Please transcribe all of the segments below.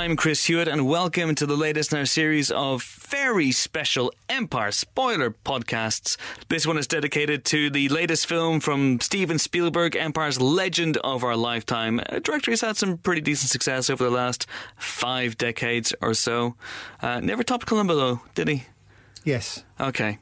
I'm Chris Hewitt, and welcome to the latest in our series of very special Empire spoiler podcasts. This one is dedicated to the latest film from Steven Spielberg, Empire's legend of our lifetime. A director who's had some pretty decent success over the last 5 decades or so. Never topped Columbo, though, did he? Yes. Okay.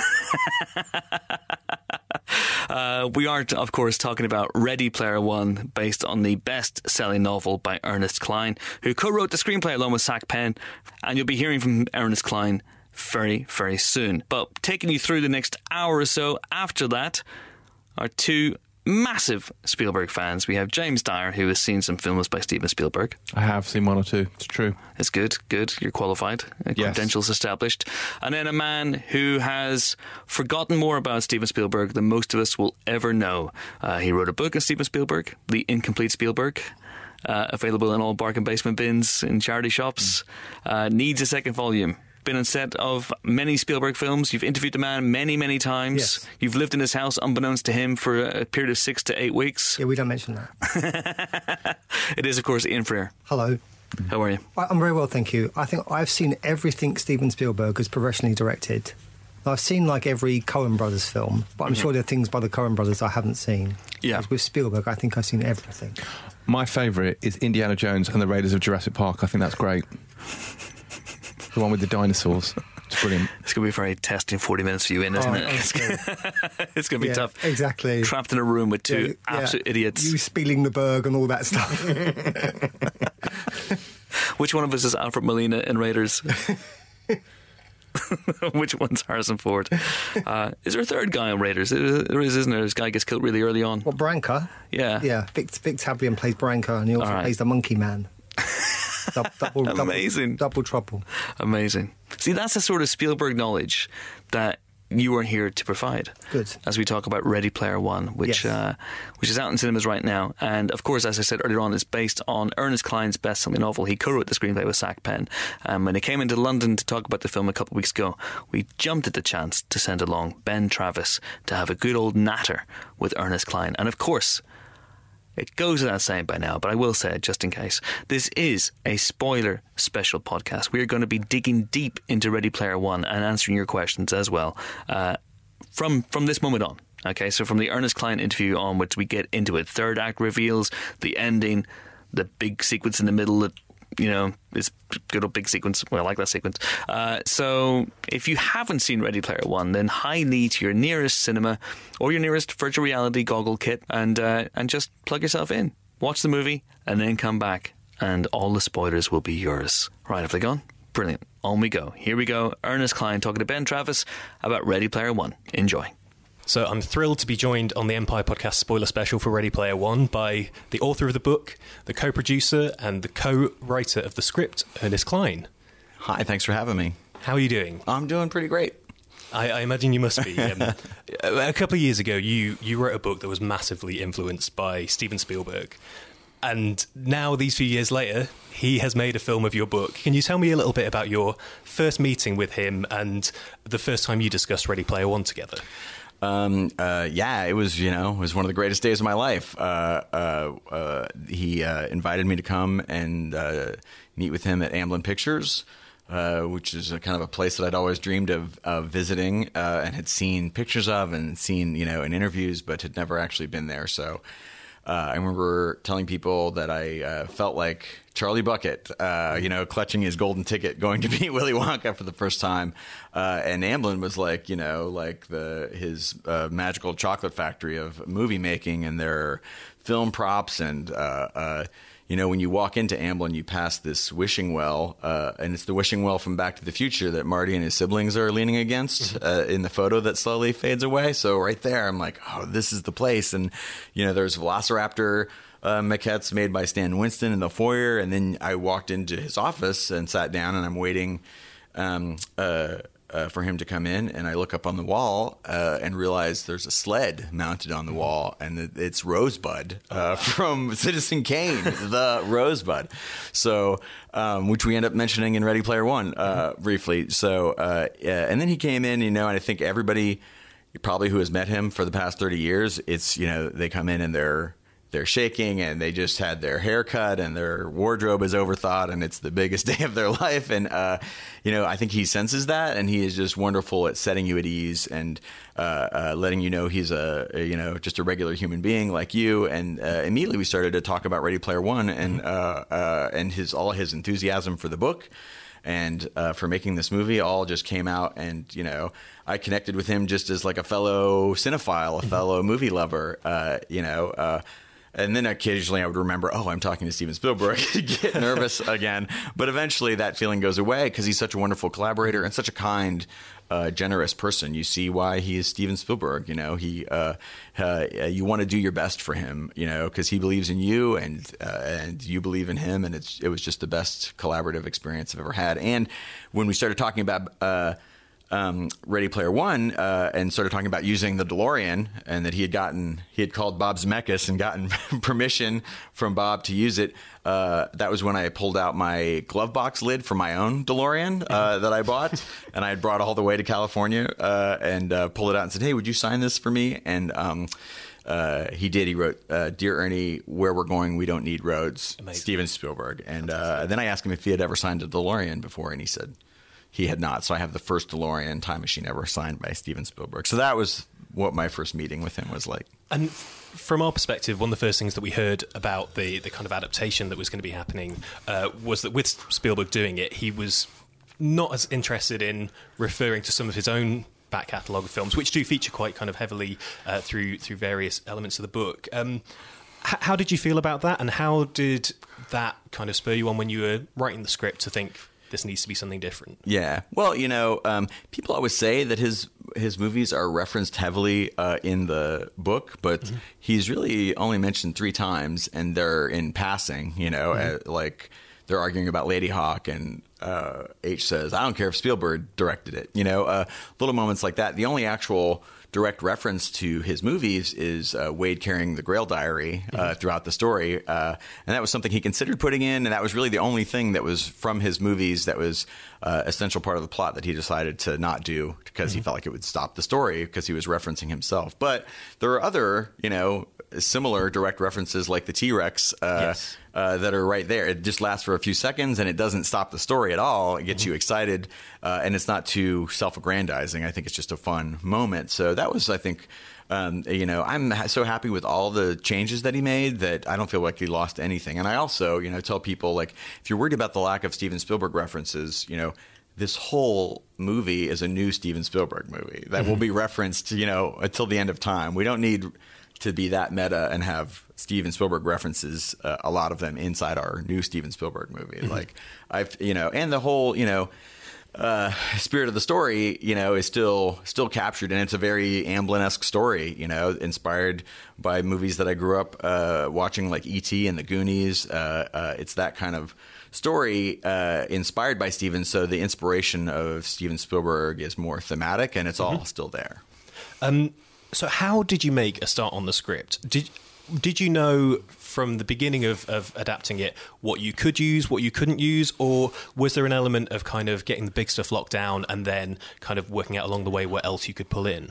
We are, of course, talking about Ready Player One, based on the best-selling novel by Ernest Cline, who co-wrote the screenplay along with Zach Penn, and you'll be hearing from Ernest Cline very, very soon. But taking you through the next hour or so after that are two massive Spielberg fans. We have James Dyer, who has seen some films by Steven Spielberg. I have seen one or two. It's true. It's good. You're qualified. Credentials established. And then a man who has forgotten more about Steven Spielberg than most of us will ever know. He wrote a book on Steven Spielberg, The Incomplete Spielberg. Available in all bargain basement bins in charity shops. Needs a second volume. Been on set of many Spielberg films. You've interviewed the man many, many times. Yes. You've lived in his house unbeknownst to him for a period of 6 to 8 weeks. Yeah, we don't mention that. It is, of course, Ian Freer. Hello. How are you? I'm very well, thank you. I think I've seen everything Steven Spielberg has professionally directed. I've seen like every Coen Brothers film, but I'm sure there are things by the Coen Brothers I haven't seen. Yeah. With Spielberg, I think I've seen everything. My favourite is Indiana Jones and the Raiders of Jurassic Park. I think that's great. The one with the dinosaurs. It's brilliant. It's going to be very testing 40 minutes for you, isn't it? It's going to be tough. Exactly. Trapped in a room with two absolute idiots. You spieling the Berg and all that stuff. Which one of us is Alfred Molina in Raiders? Which one's Harrison Ford? Is there a third guy in Raiders? There is, isn't there? This guy gets killed really early on. What, Branca? Yeah. Yeah, Vic Tablian plays Branca, and he also plays the Monkey Man. Amazing. Double trouble. Amazing. See, that's the sort of Spielberg knowledge that you are here to provide. Good. As we talk about Ready Player One, which is out in cinemas right now. And of course, as I said earlier on, it's based on Ernest Cline's best-selling novel. He co-wrote the screenplay with Zach Penn. When he came into London to talk about the film a couple of weeks ago, we jumped at the chance to send along Ben Travis to have a good old natter with Ernest Cline. And of course, it goes without saying by now, but I will say it just in case. This is a spoiler special podcast. We are going to be digging deep into Ready Player One and answering your questions as well from this moment on. Okay, so from the Ernest Cline interview onwards, we get into it. Third act reveals, the ending, the big sequence in the middle that, you know, is good old big sequence. Well, I like that sequence. So if you haven't seen Ready Player One, then hie thee to your nearest cinema or your nearest virtual reality goggle kit and just plug yourself in. Watch the movie and then come back and all the spoilers will be yours. Right, have they gone? Brilliant. On we go. Here we go. Ernest Cline talking to Ben Travis about Ready Player One. Enjoy. So I'm thrilled to be joined on the Empire Podcast spoiler special for Ready Player One by the author of the book, the co-producer and the co-writer of the script, Ernest Cline. Hi, thanks for having me. How are you doing? I'm doing pretty great. I imagine you must be. A couple of years ago, you wrote a book that was massively influenced by Steven Spielberg. And now, these few years later, he has made a film of your book. Can you tell me a little bit about your first meeting with him and the first time you discussed Ready Player One together? It was one of the greatest days of my life. He invited me to come and meet with him at Amblin Pictures, which is a kind of a place that I'd always dreamed of visiting and had seen pictures of and seen, in interviews, but had never actually been there. So I remember telling people that I felt like Charlie Bucket, clutching his golden ticket, going to meet Willy Wonka for the first time. And Amblin was like, his magical chocolate factory of movie making and their film props. And, when you walk into Amblin, you pass this wishing well, and it's the wishing well from Back to the Future that Marty and his siblings are leaning against in the photo that slowly fades away. So right there, I'm like, oh, this is the place. And, there's Velociraptor maquettes made by Stan Winston in the foyer. And then I walked into his office and sat down, and I'm waiting for him to come in, and I look up on the wall and realize there's a sled mounted on the wall, and it's Rosebud from Citizen Kane, the Rosebud. So, which we end up mentioning in Ready Player One briefly. So, and then he came in, and I think everybody probably who has met him for the past 30 years, it's they come in and they're they're shaking and they just had their hair cut and their wardrobe is overthought and it's the biggest day of their life. And, I think he senses that, and he is just wonderful at setting you at ease and letting you know he's just a regular human being like you. And immediately we started to talk about Ready Player One and all his enthusiasm for the book and for making this movie all just came out. And, I connected with him just as like a fellow cinephile, a fellow movie lover, and then occasionally I would remember, I'm talking to Steven Spielberg, get nervous again. But eventually that feeling goes away because he's such a wonderful collaborator and such a kind, generous person. You see why he is Steven Spielberg. You want to do your best for him, because he believes in you and you believe in him. And it was just the best collaborative experience I've ever had. And when we started talking about Ready Player One and started talking about using the DeLorean, and that he had called Bob Zemeckis and gotten permission from Bob to use it. That was when I pulled out my glove box lid for my own DeLorean that I bought, and I had brought all the way to California and pulled it out and said, "Hey, would you sign this for me?" And he did. He wrote, "Dear Ernie, where we're going, we don't need roads." Amazing. Steven Spielberg. And then I asked him if he had ever signed a DeLorean before, and he said he had not. So I have the first DeLorean time machine ever signed by Steven Spielberg. So that was what my first meeting with him was like. And from our perspective, one of the first things that we heard about the kind of adaptation that was going to be happening was that with Spielberg doing it, he was not as interested in referring to some of his own back catalogue of films, which do feature quite kind of heavily through various elements of the book. How did you feel about that? And how did that kind of spur you on when you were writing the script to think, this needs to be something different? Yeah. Well, people always say that his movies are referenced heavily in the book, but he's really only mentioned 3 times, and they're in passing, like they're arguing about Lady Hawk, and H says, "I don't care if Spielberg directed it." Little moments like that. The only actual direct reference to his movies is Wade carrying the Grail diary throughout the story. And that was something he considered putting in, and that was really the only thing that was from his movies that was essential part of the plot that he decided to not do because he felt like it would stop the story because he was referencing himself. But there are other, similar direct references like the T-Rex that are right there. It just lasts for a few seconds and it doesn't stop the story at all. It gets you excited and it's not too self-aggrandizing. I think it's just a fun moment. So that was, I think, I'm so happy with all the changes that he made that I don't feel like he lost anything. And I also, tell people, like, if you're worried about the lack of Steven Spielberg references, this whole movie is a new Steven Spielberg movie that will be referenced, until the end of time. We don't need to be that meta and have Steven Spielberg references, a lot of them inside our new Steven Spielberg movie. Like and the whole, spirit of the story, is still captured, and it's a very Amblin-esque story, inspired by movies that I grew up watching, like E.T. and The Goonies. It's that kind of story inspired by Steven. So the inspiration of Steven Spielberg is more thematic, and it's all still there. So how did you make a start on the script? Did you know from the beginning of adapting it what you could use, what you couldn't use, or was there an element of kind of getting the big stuff locked down and then kind of working out along the way what else you could pull in?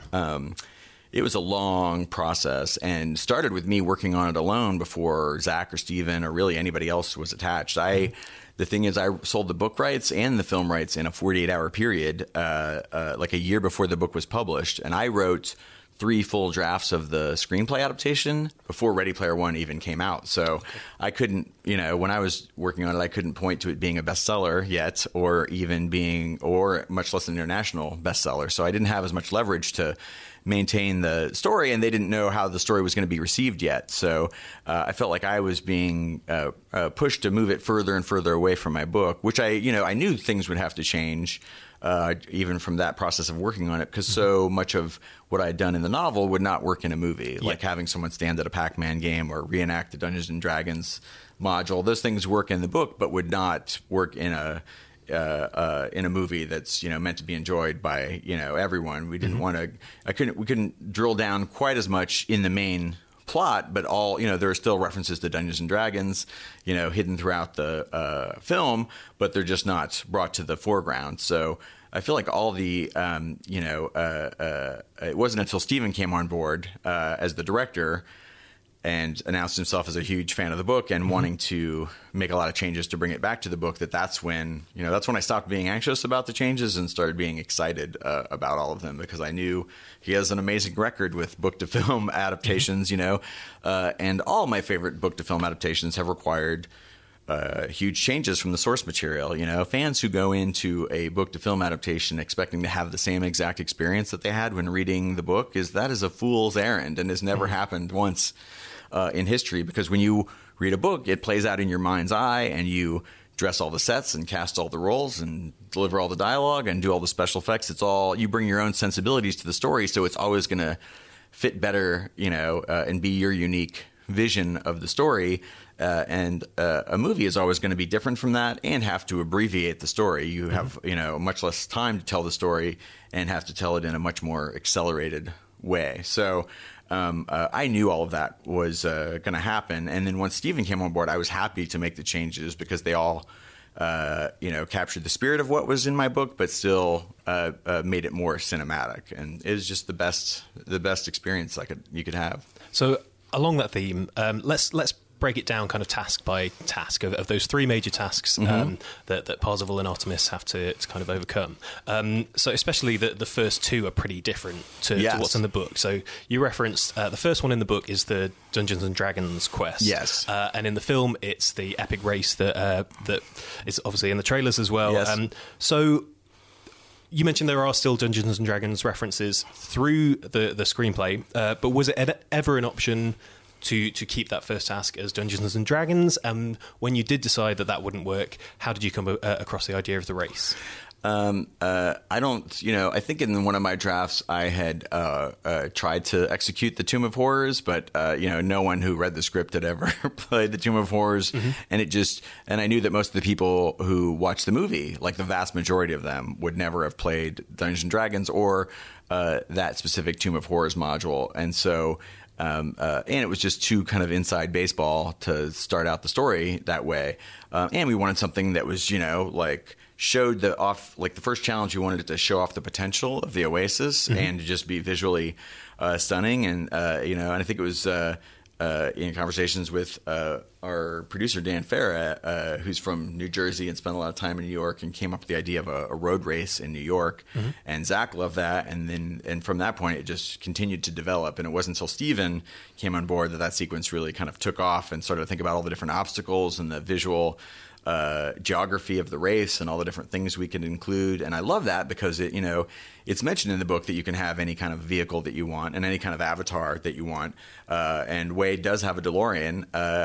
It was a long process and started with me working on it alone before Zach or Steven or really anybody else was attached. The thing is, I sold the book rights and the film rights in a 48-hour period, like a year before the book was published, and I wrote 3 full drafts of the screenplay adaptation before Ready Player One even came out. So I couldn't, when I was working on it, I couldn't point to it being a bestseller yet, or much less an international bestseller. So I didn't have as much leverage to maintain the story, and they didn't know how the story was going to be received yet. So I felt like I was being pushed to move it further and further away from my book, which I knew things would have to change. Even from that process of working on it, because so much of what I had done in the novel would not work in a movie, like having someone stand at a Pac-Man game or reenact the Dungeons and Dragons module. Those things work in the book, but would not work in a movie that's meant to be enjoyed by everyone. We didn't want to. We couldn't drill down quite as much in the main plot, but all there are still references to Dungeons and Dragons hidden throughout the film, but they're just not brought to the foreground. So I feel like all the it wasn't until Steven came on board as the director and announced himself as a huge fan of the book and wanting to make a lot of changes to bring it back to the book, that's when I stopped being anxious about the changes and started being excited about all of them, because I knew he has an amazing record with book to film adaptations, and all my favorite book to film adaptations have required huge changes from the source material. Fans who go into a book to film adaptation expecting to have the same exact experience that they had when reading the book that is a fool's errand and has never happened once in history, because when you read a book, it plays out in your mind's eye, and you dress all the sets and cast all the roles and deliver all the dialogue and do all the special effects. It's all, you bring your own sensibilities to the story, so it's always going to fit better, and be your unique vision of the story. And a movie is always going to be different from that and have to abbreviate the story. You have, much less time to tell the story and have to tell it in a much more accelerated way. So I knew all of that was going to happen. And then once Steven came on board, I was happy to make the changes, because they all, captured the spirit of what was in my book, but still made it more cinematic. And it was just the best experience you could have. So along that theme, let's break it down kind of task by task of those three major tasks that Parzival and Artemis have to kind of overcome. So especially the first two are pretty different to what's in the book. So you referenced the first one in the book is the Dungeons and Dragons quest. Yes. And in the film, it's the epic race that is obviously in the trailers as well. Yes. So you mentioned there are still Dungeons and Dragons references through the screenplay, but was it ever an option to keep that first task as Dungeons and Dragons? When you did decide that wouldn't work, how did you come across the idea of the race? I think in one of my drafts I had tried to execute the Tomb of Horrors, but no one who read the script had ever played the Tomb of Horrors, and I knew that most of the people who watched the movie, like the vast majority of them, would never have played Dungeons and Dragons or that specific Tomb of Horrors module, and so. And it was just too kind of inside baseball to start out the story that way. And we wanted something that was, showed the first challenge, we wanted it to show off the potential of the Oasis and to just be visually stunning. And, and I think it was in conversations with our producer, Dan Farah, who's from New Jersey and spent a lot of time in New York, and came up with the idea of a road race in New York. And Zach loved that. And from that point, it just continued to develop. And it wasn't until Steven came on board that sequence really kind of took off and started to think about all the different obstacles and the visual geography of the race and all the different things we could include. And I love that because it's mentioned in the book that you can have any kind of vehicle that you want and any kind of avatar that you want. And Wade does have a DeLorean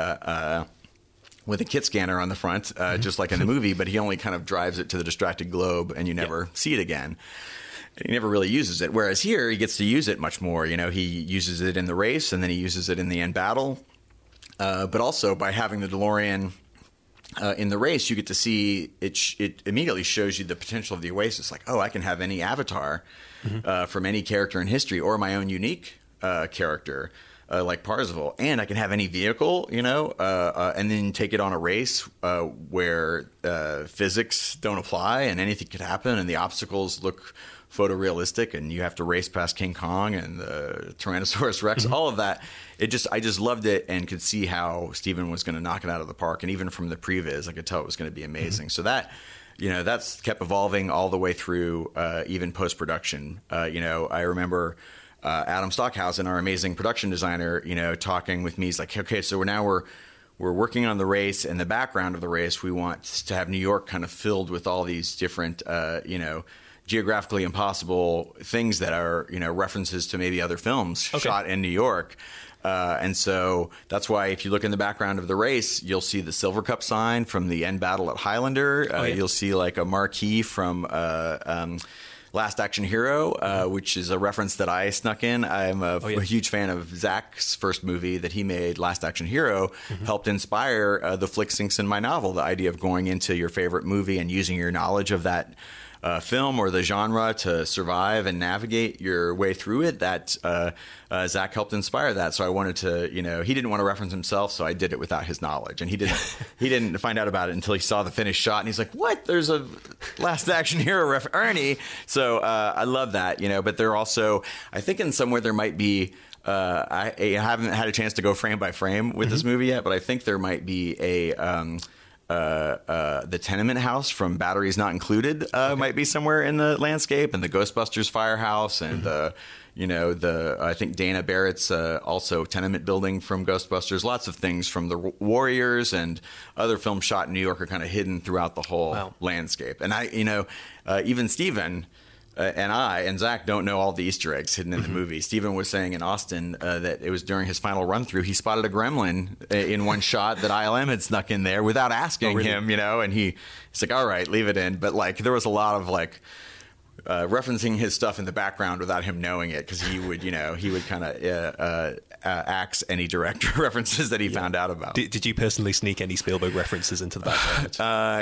with a kit scanner on the front, just like in the movie, but he only kind of drives it to the distracted globe and you never see it again. He never really uses it. Whereas here, he gets to use it much more. He uses it in the race and then he uses it in the end battle. But also by having the DeLorean in the race, you get to see it immediately shows you the potential of the Oasis. Like, I can have any avatar from any character in history or my own unique character like Parzival. And I can have any vehicle, and then take it on a race where physics don't apply and anything could happen and the obstacles look photorealistic and you have to race past King Kong and the Tyrannosaurus Rex, all of that. I just loved it and could see how Steven was going to knock it out of the park. And even from the previs, I could tell it was going to be amazing. So that, that's kept evolving all the way through, even post-production. I remember Adam Stockhausen, our amazing production designer, talking with me. He's like, okay, so we're working on the race, and the background of the race, we want to have New York kind of filled with all these different, geographically impossible things that are, references to maybe other films shot in New York. And so that's why if you look in the background of the race, you'll see the Silver Cup sign from the end battle at Highlander. You'll see like a marquee from Last Action Hero, which is a reference that I snuck in. I'm a huge fan of Zach's first movie that he made, Last Action Hero, helped inspire the Flick Sinks in My Novel, the idea of going into your favorite movie and using your knowledge of that film or the genre to survive and navigate your way through it. That Zach helped inspire that. So I wanted to, he didn't want to reference himself, so I did it without his knowledge. And he didn't find out about it until he saw the finished shot, and he's like, "What? There's a Last Action Hero reference, Ernie." So I love that, But there also, I think in somewhere there might be I haven't had a chance to go frame by frame with this movie yet, but I think there might be the tenement house from Batteries Not Included might be somewhere in the landscape, and the Ghostbusters firehouse, and I think Dana Barrett's also tenement building from Ghostbusters. Lots of things from the Warriors and other films shot in New York are kind of hidden throughout the whole landscape. And even Steven and Zach don't know all the Easter eggs hidden in the movie. Steven was saying in Austin that it was during his final run through, he spotted a gremlin in one shot that ILM had snuck in there without asking him, and he's like, all right, leave it in. But there was a lot of referencing his stuff in the background without him knowing it, because he would kind of axe any director references that he found out about. Did you personally sneak any Spielberg references into the background?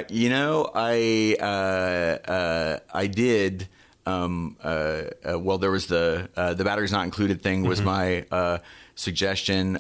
I did. Well, there was the Batteries Not Included thing was my suggestion.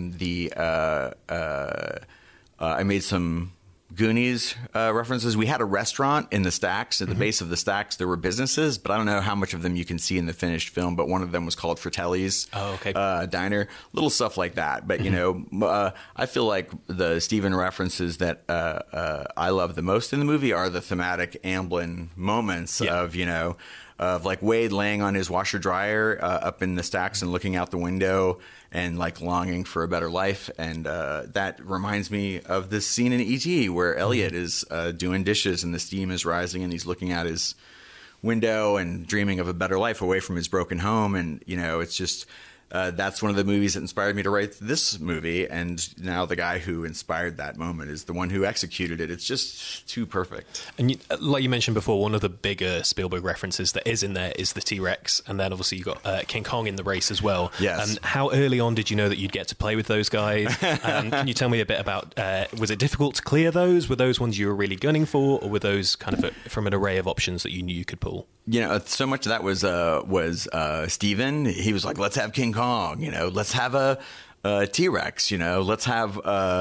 I made some Goonies references. We had a restaurant in the stacks. At the base of the stacks, there were businesses, but I don't know how much of them you can see in the finished film. But one of them was called Fratelli's Diner. Little stuff like that. But I feel like the Steven references that I love the most in the movie are the thematic Amblin moments of Wade laying on his washer dryer up in the stacks and looking out the window and longing for a better life. And that reminds me of this scene in E.T. where Elliot is doing dishes and the steam is rising and he's looking out his window and dreaming of a better life away from his broken home. And, it's just that's one of the movies that inspired me to write this movie. And now the guy who inspired that moment is the one who executed it. It's just too perfect. And like you mentioned before, one of the bigger Spielberg references that is in there is the T-Rex. And then obviously you got King Kong in the race as well. Yes. And how early on did you know that you'd get to play with those guys? Can you tell me a bit about, was it difficult to clear those? Were those ones you were really gunning for? Or were those kind of from an array of options that you knew you could pull? So much of that was Steven. He was like, let's have King Kong, let's have a T-Rex, let's have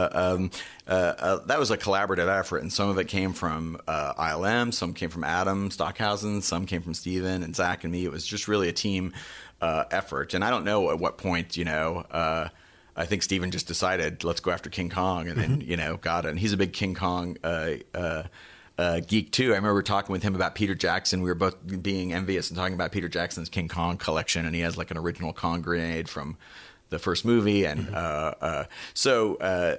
that was a collaborative effort, and some of it came from ILM, some came from Adam Stockhausen, some came from Steven and Zach and me. It was just really a team effort, and I don't know at what point, I think Steven just decided, let's go after King Kong, and then, got it. And he's a big King Kong geek too. I remember talking with him about Peter Jackson. We were both being envious and talking about Peter Jackson's King Kong collection, and he has an original Kong grenade from the first movie, and so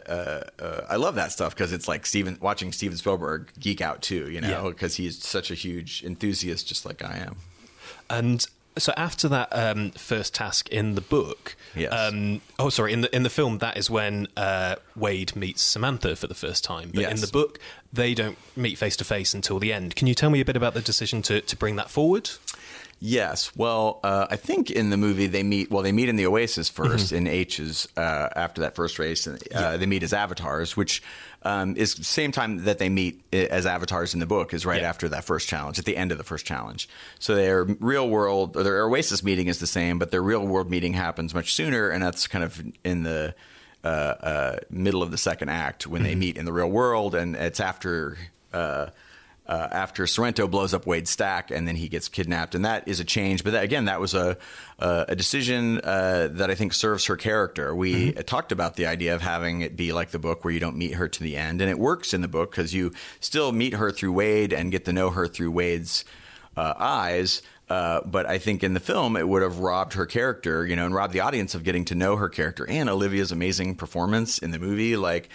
I love that stuff because it's like watching Steven Spielberg geek out too, because he's such a huge enthusiast, just like I am. And so after that first task in the book, yes. In the film, that is when Wade meets Samantha for the first time. But yes. In the book, they don't meet face to face until the end. Can you tell me a bit about the decision to bring that forward? Yes. Well, I think in the movie they meet in the Oasis first in H's after that first race. They meet as avatars, which is the same time that they meet as avatars in the book is right after that first challenge, at the end of the first challenge. So their real world, or their Oasis meeting is the same, but their real world meeting happens much sooner, and that's kind of in the middle of the second act when they meet in the real world, and it's after Sorrento blows up Wade's stack and then he gets kidnapped, and that is a change. But that was a decision that I think serves her character. We talked about the idea of having it be like the book where you don't meet her to the end, and it works in the book because you still meet her through Wade and get to know her through Wade's eyes. But I think in the film, it would have robbed her character, and robbed the audience of getting to know her character and Olivia's amazing performance in the movie.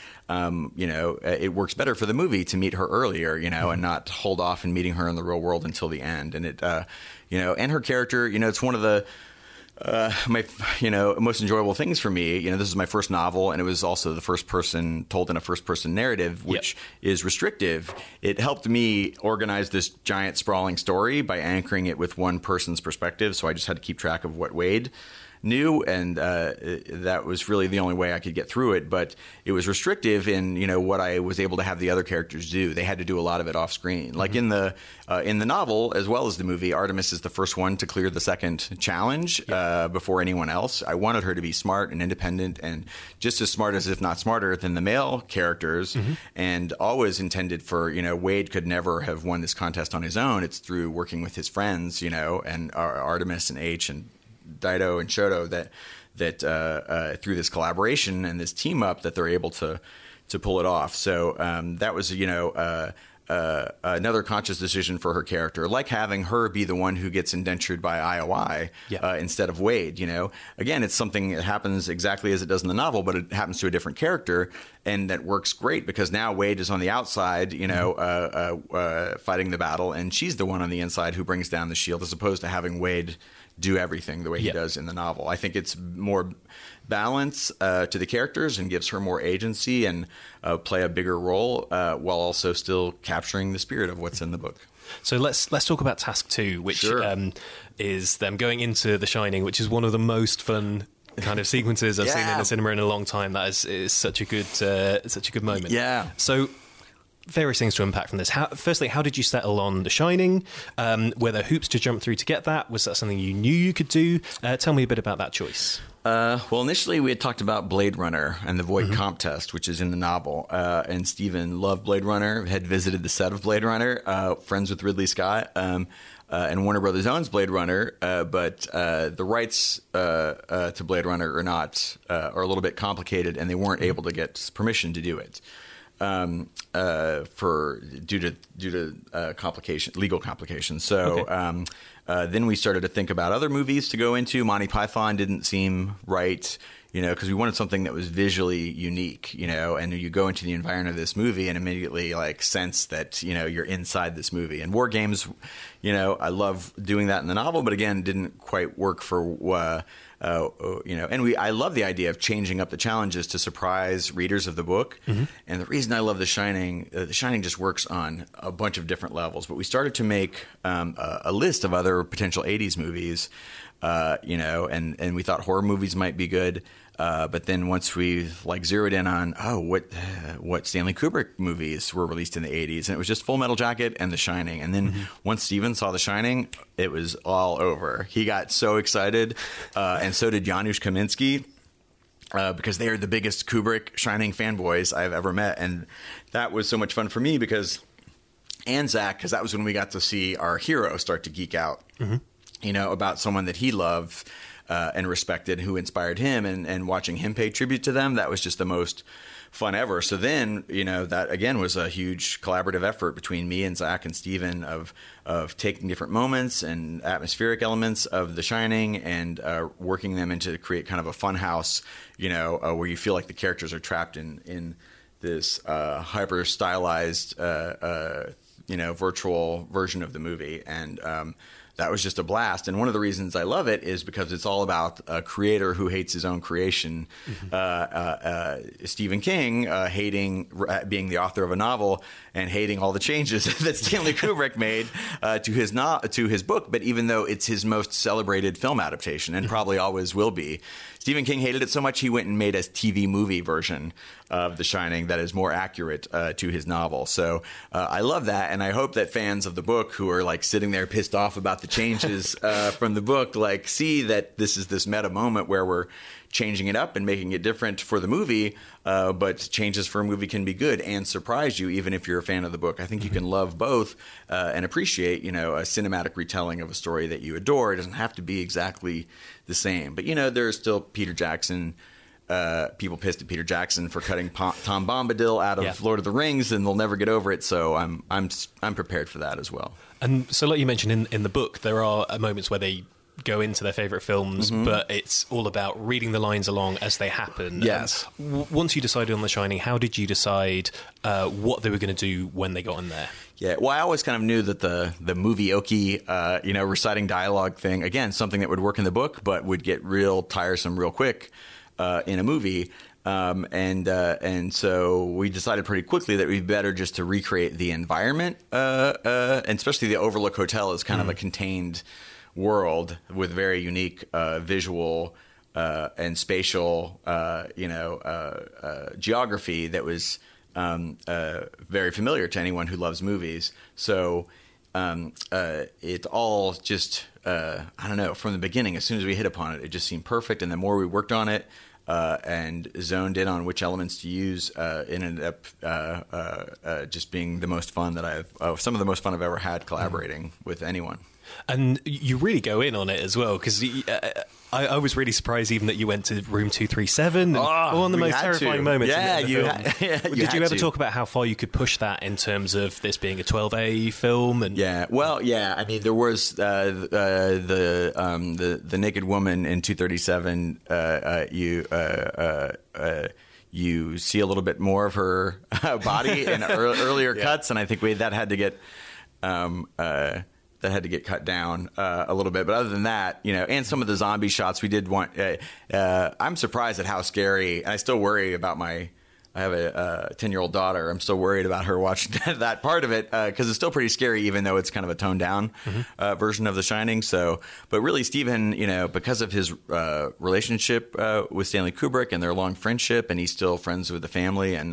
It works better for the movie to meet her earlier, and not hold off in meeting her in the real world until the end. And it, and her character, it's one of the my most enjoyable things for me. This is my first novel, and it was also the first person told in a first person narrative, which is restrictive. It helped me organize this giant sprawling story by anchoring it with one person's perspective, so I just had to keep track of what Wade knew, and that was really the only way I could get through it. But it was restrictive in what I was able to have the other characters do. They had to do a lot of it off screen. Like in the novel as well as the movie, Artemis is the first one to clear the second challenge before anyone else. I wanted her to be smart and independent, and just as smart as, if not smarter, than the male characters, and always intended for Wade could never have won this contest on his own. It's through working with his friends, and Artemis and H and Dido and Shoto that through this collaboration and this team up that they're able to pull it off. So that was, another conscious decision for her character, like having her be the one who gets indentured by IOI instead of Wade. Again, it's something that happens exactly as it does in the novel, but it happens to a different character, and that works great because now Wade is on the outside, fighting the battle, and she's the one on the inside who brings down the shield, as opposed to having Wade do everything the way he does in the novel. I think it's more balance to the characters and gives her more agency and play a bigger role while also still capturing the spirit of what's in the book. So let's talk about Task 2, which is them going into The Shining, which is one of the most fun kind of sequences I've seen in the cinema in a long time. That is such a good moment. Yeah. So various things to unpack from this. Firstly, how did you settle on The Shining? Were there hoops to jump through to get that? Was that something you knew you could do? Tell me a bit about that choice. Well, initially we had talked about Blade Runner and the Voight Comp test, which is in the novel. And Stephen loved Blade Runner, had visited the set of Blade Runner, friends with Ridley Scott. And Warner Brothers owns Blade Runner, but the rights to Blade Runner are a little bit complicated, and they weren't able to get permission to do it. Due to legal complications. So then we started to think about other movies to go into. Monty Python didn't seem right, because we wanted something that was visually unique, and you go into the environment of this movie and immediately sense that, you're inside this movie. And War Games, I love doing that in the novel, but again, didn't quite work for I love the idea of changing up the challenges to surprise readers of the book. And the reason I love The Shining just works on a bunch of different levels. But we started to make a list of other potential 80s movies, and we thought horror movies might be good. But then once we zeroed in on what Stanley Kubrick movies were released in the 80s, and it was just Full Metal Jacket and The Shining. And then once Steven saw The Shining, it was all over. He got so excited, and so did Janusz Kaminski, because they are the biggest Kubrick Shining fanboys I've ever met. And that was so much fun for me and Zach, because that was when we got to see our hero start to geek out, about someone that he loved and respected, who inspired him, and watching him pay tribute to them, that was just the most fun ever. So then, that again was a huge collaborative effort between me and Zach and Steven of taking different moments and atmospheric elements of The Shining and working them into create kind of a fun house, where you feel like the characters are trapped in this hyper stylized, virtual version of the movie. And that was just a blast. And one of the reasons I love it is because it's all about a creator who hates his own creation. Stephen King hating being the author of a novel and hating all the changes that Stanley Kubrick made to his book. But even though it's his most celebrated film adaptation and probably always will be, Stephen King hated it so much he went and made a TV movie version of The Shining that is more accurate to his novel. So I love that, and I hope that fans of the book who are sitting there pissed off about the changes from the book see that this is this meta moment where we're changing it up and making it different for the movie, but changes for a movie can be good and surprise you even if you're a fan of the book. I think you can love both and appreciate a cinematic retelling of a story that you adore. It doesn't have to be exactly the same, but there's still Peter Jackson. People pissed at Peter Jackson for cutting Tom Bombadil out of Lord of the Rings, and they'll never get over it. So I'm prepared for that as well. And so, like you mentioned in the book, there are moments where they go into their favorite films, but it's all about reading the lines along as they happen. Yes. Once you decided on The Shining, how did you decide what they were going to do when they got in there? Yeah, well, I always kind of knew that the movie-oki, reciting dialogue thing, again, something that would work in the book, but would get real tiresome real quick in a movie. And so we decided pretty quickly that it would be better just to recreate the environment, and especially the Overlook Hotel is kind of a contained world with very unique visual and spatial, geography that was very familiar to anyone who loves movies. So it all just, I don't know, from the beginning, as soon as we hit upon it, it just seemed perfect. And the more we worked on it and zoned in on which elements to use, it ended up just being the most fun that some of the most fun I've ever had collaborating with anyone. And you really go in on it as well, because I was really surprised even that you went to room 237 and one of the most terrifying moments in the film. Did you ever talk about how far you could push that in terms of this being a 12A film? And I mean, there was the naked woman in 237. You see a little bit more of her body in earlier cuts, and I think that had to get cut down a little bit. But other than that, and some of the zombie shots we did want. I'm surprised at how scary. And I still worry about I have a 10-year-old daughter. I'm still worried about her watching that part of it because it's still pretty scary, even though it's kind of a toned down version of The Shining. So, but really, Steven, because of his relationship with Stanley Kubrick and their long friendship, and he's still friends with the family, and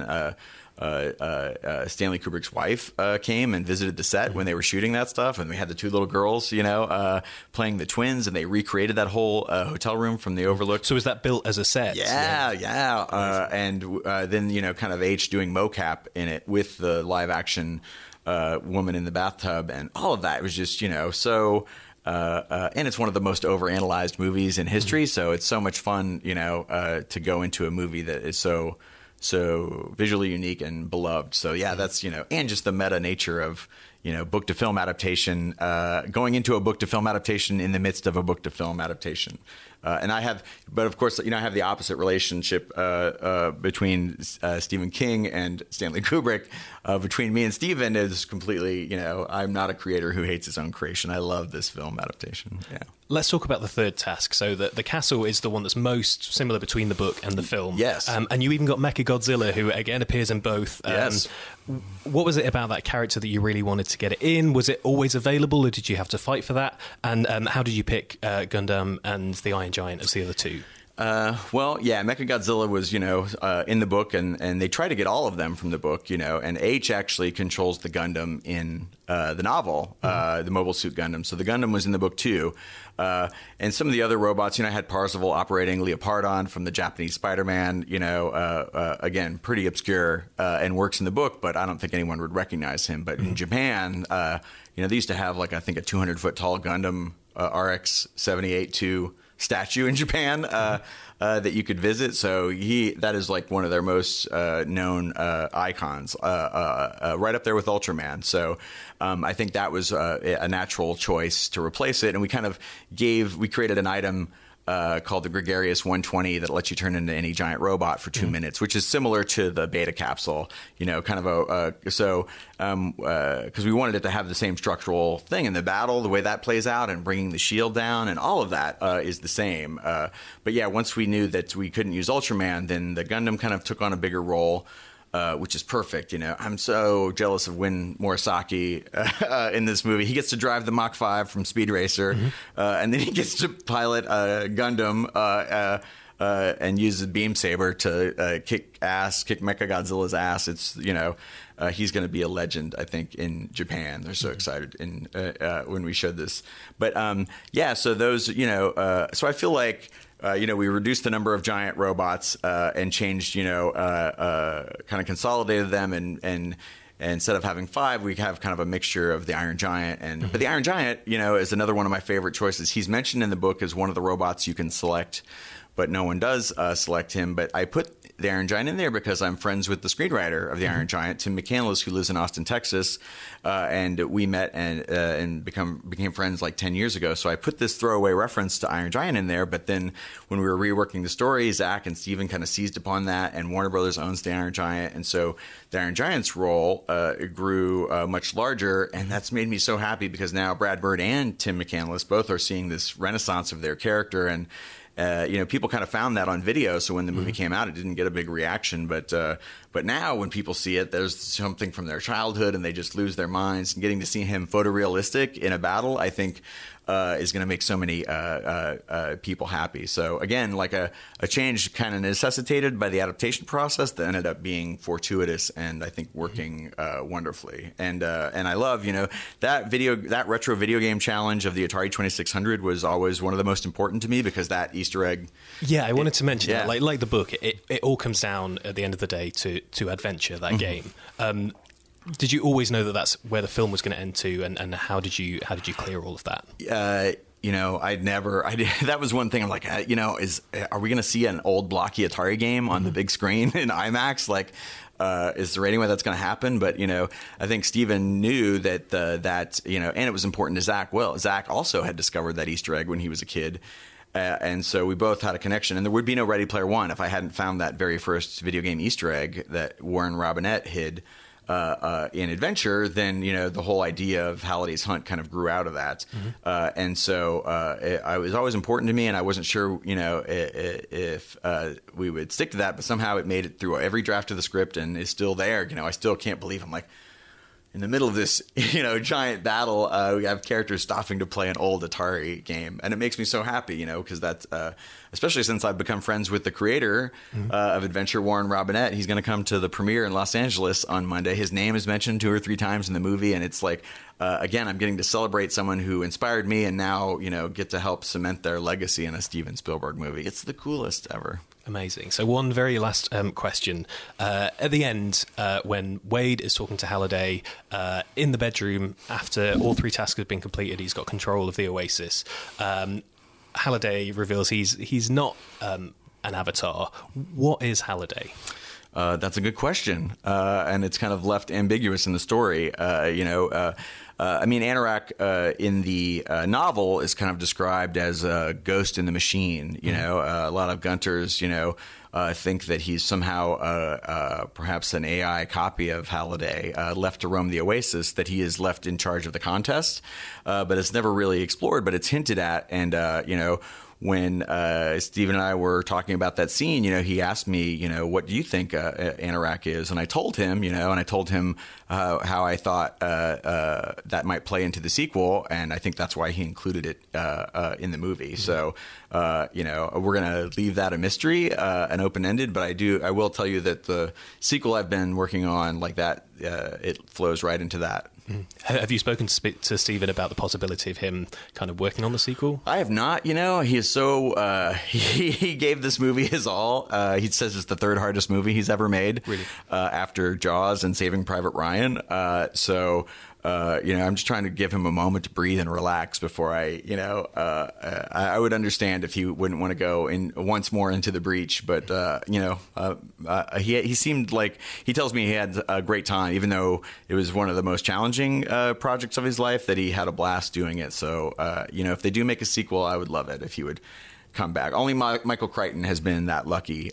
Stanley Kubrick's wife came and visited the set when they were shooting that stuff, and we had the two little girls, playing the twins, and they recreated that whole hotel room from the Overlook. So was that built as a set? Yeah. And then kind of H doing mocap in it with the live action woman in the bathtub and all of that. It was just so. And it's one of the most overanalyzed movies in history, so it's so much fun, to go into a movie that is so visually unique and beloved. So that's, and just the meta nature of, book to film adaptation, going into a book to film adaptation in the midst of a book to film adaptation. But of course, I have the opposite relationship between Stephen King and Stanley Kubrick. Between me and Stephen is completely, I'm not a creator who hates his own creation. I love this film adaptation. Yeah. Let's talk about the third task. So the castle is the one that's most similar between the book and the film. Yes. And you even got Mechagodzilla, who again appears in both. Yes. What was it about that character that you really wanted to get it in? Was it always available, or did you have to fight for that? And how did you pick Gundam and the Iron Giant as the other two? Mechagodzilla was, in the book, and they try to get all of them from the book, and H actually controls the Gundam in the novel, the Mobile Suit Gundam. So the Gundam was in the book too. And some of the other robots, I had Parzival operating Leopardon from the Japanese Spider-Man, again, pretty obscure and works in the book, but I don't think anyone would recognize him. But in Japan, they used to have, I think a 200-foot tall Gundam RX-78-2 statue in Japan that you could visit. So that is one of their most known icons, right up there with Ultraman. So I think that was a natural choice to replace it. And we created an item called the Gregarious 120 that lets you turn into any giant robot for 2 minutes, which is similar to the Beta capsule, because we wanted it to have the same structural thing in the battle, the way that plays out, and bringing the shield down, and all of that is the same. But once we knew that we couldn't use Ultraman, then the Gundam kind of took on a bigger role. Which is perfect. I'm so jealous of Win Morisaki in this movie. He gets to drive the Mach 5 from Speed Racer, and then he gets to pilot Gundam and use the beam saber to kick Mechagodzilla's ass. It's he's going to be a legend, I think, in Japan. They're so excited when we showed this. But so those, so I feel like. We reduced the number of giant robots and changed, kind of consolidated them, and instead of having 5, we have kind of a mixture of the Iron Giant. But the Iron Giant, is another one of my favorite choices. He's mentioned in the book as one of the robots you can select, but no one does select him. But I put the Iron Giant in there because I'm friends with the screenwriter of the Iron Giant, Tim McCandless, who lives in Austin, Texas, and we met and became friends 10 years ago. So I put this throwaway reference to Iron Giant in there, but then when we were reworking the story, Zach and Steven kind of seized upon that, and Warner Brothers owns the Iron Giant, and so the Iron Giant's role grew much larger, and that's made me so happy because now Brad Bird and Tim McCandless both are seeing this renaissance of their character, and people kind of found that on video. So when the movie came out, it didn't get a big reaction. But now when people see it, there's something from their childhood and they just lose their minds. And getting to see him photorealistic in a battle, I think, is going to make so many people happy. So again, a change kind of necessitated by the adaptation process that ended up being fortuitous and I think working wonderfully. And I love, that retro video game challenge of the Atari 2600 was always one of the most important to me because that Easter egg. Yeah, I wanted to mention that. Like the book, it all comes down at the end of the day to adventure, that game. did you always know that that's where the film was going to end to, and how did you clear all of that? That was one thing. I'm like, are we going to see an old blocky Atari game on the big screen in IMAX? Like, is there any way that's going to happen? But, I think Steven knew that, and it was important to Zach. Well, Zach also had discovered that Easter egg when he was a kid. And so we both had a connection. And there would be no Ready Player One if I hadn't found that very first video game Easter egg that Warren Robinette hid in Adventure. Then, the whole idea of Halliday's Hunt kind of grew out of that. And so it was always important to me, and I wasn't sure, if we would stick to that. But somehow it made it through every draft of the script and is still there. I still can't believe I'm like, in the middle of this, giant battle, we have characters stopping to play an old Atari game. And it makes me so happy, because that's, especially since I've become friends with the creator of Adventure, Warren Robinette. He's going to come to the premiere in Los Angeles on Monday. His name is mentioned 2 or 3 times in the movie. And it's like, again, I'm getting to celebrate someone who inspired me and now, get to help cement their legacy in a Steven Spielberg movie. It's the coolest ever. Amazing. So one very last question. At the end, when Wade is talking to Halliday in the bedroom after all 3 tasks have been completed, he's got control of the Oasis. Halliday reveals he's not an avatar. What is Halliday? That's a good question, and it's kind of left ambiguous in the story. Anorak in the novel is kind of described as a ghost in the machine. A lot of Gunters, think that he's somehow perhaps an AI copy of Halliday, left to roam the Oasis, that he is left in charge of the contest. But it's never really explored, but it's hinted at. And, when Steven and I were talking about that scene, he asked me, what do you think Anorak is? And I told him, how I thought that might play into the sequel, and I think that's why he included it in the movie. So, we're going to leave that a mystery and open-ended, but I will tell you that the sequel I've been working on, like that, it flows right into that. Have you spoken to Steven about the possibility of him kind of working on the sequel? I have not. He is so he gave this movie his all. He says it's the 3rd hardest movie he's ever made, really? After Jaws and Saving Private Ryan. I'm just trying to give him a moment to breathe and relax before I would understand if he wouldn't want to go in once more into the breach. But, he seemed like, he tells me he had a great time, even though it was one of the most challenging projects of his life, that he had a blast doing it. So, if they do make a sequel, I would love it if he would come back. Only Michael Crichton has been that lucky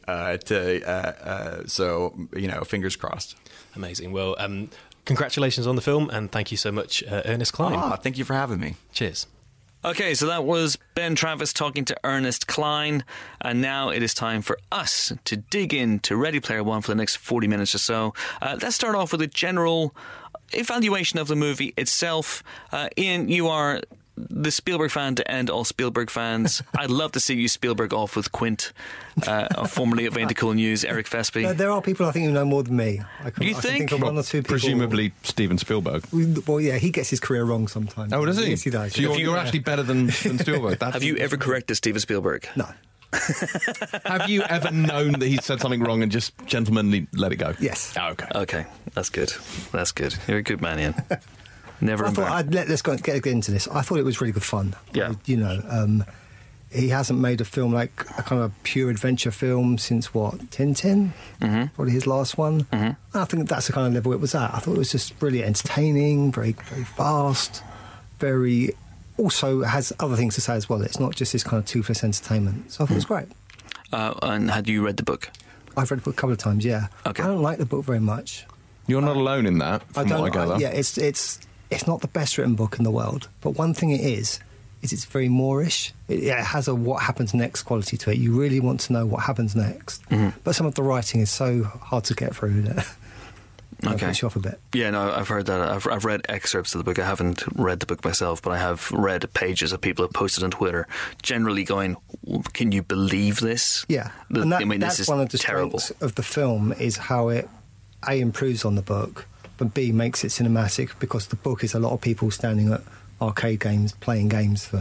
fingers crossed. Amazing. Well, congratulations on the film, and thank you so much, Ernest Cline. Thank you for having me. Cheers. Okay, so that was Ben Travis talking to Ernest Cline, and now it is time for us to dig into Ready Player One for the next 40 minutes or so. Let's start off with a general evaluation of the movie itself. Ian, you are the Spielberg fan to end all Spielberg fans. I'd love to see you Spielberg off with Quint, formerly of Ain't It Cool News, Eric Vespi. There are people I think who know more than me. I think? think of 1 or 2 people. Presumably Steven Spielberg. Well, yeah, he gets his career wrong sometimes. Oh, does he? Yes, he does. So you're actually better than Spielberg. Have you ever corrected Steven Spielberg? No. Have you ever known that he said something wrong and just gentlemanly let it go? Yes. Oh, okay. Okay, that's good. That's good. You're a good man, Ian. Never. I thought let's get into this. I thought it was really good fun. Yeah. He hasn't made a film like a kind of pure adventure film since Tintin? Mm-hmm. Probably his last one. Mm-hmm. I think that's the kind of level it was at. I thought it was just really entertaining, very, very fast, very. Also has other things to say as well. It's not just this kind of toothless entertainment. So I thought it was great. And had you read the book? I've read the book a couple of times. Yeah. Okay. I don't like the book very much. You're not alone in that. From what I gather. Yeah, it's not the best written book in the world, but one thing it is it's very Moorish. It has a what happens next quality to it. You really want to know what happens next. Mm-hmm. But some of the writing is so hard to get through that it puts you off a bit. Yeah, no, I've heard that. I've read excerpts of the book. I haven't read the book myself, but I have read pages of people have posted on Twitter generally going, can you believe this? Yeah. And that's this is one of the terrible. strengths of the film is how it, A, improves on the book, but B, makes it cinematic, because the book is a lot of people standing at arcade games, playing games for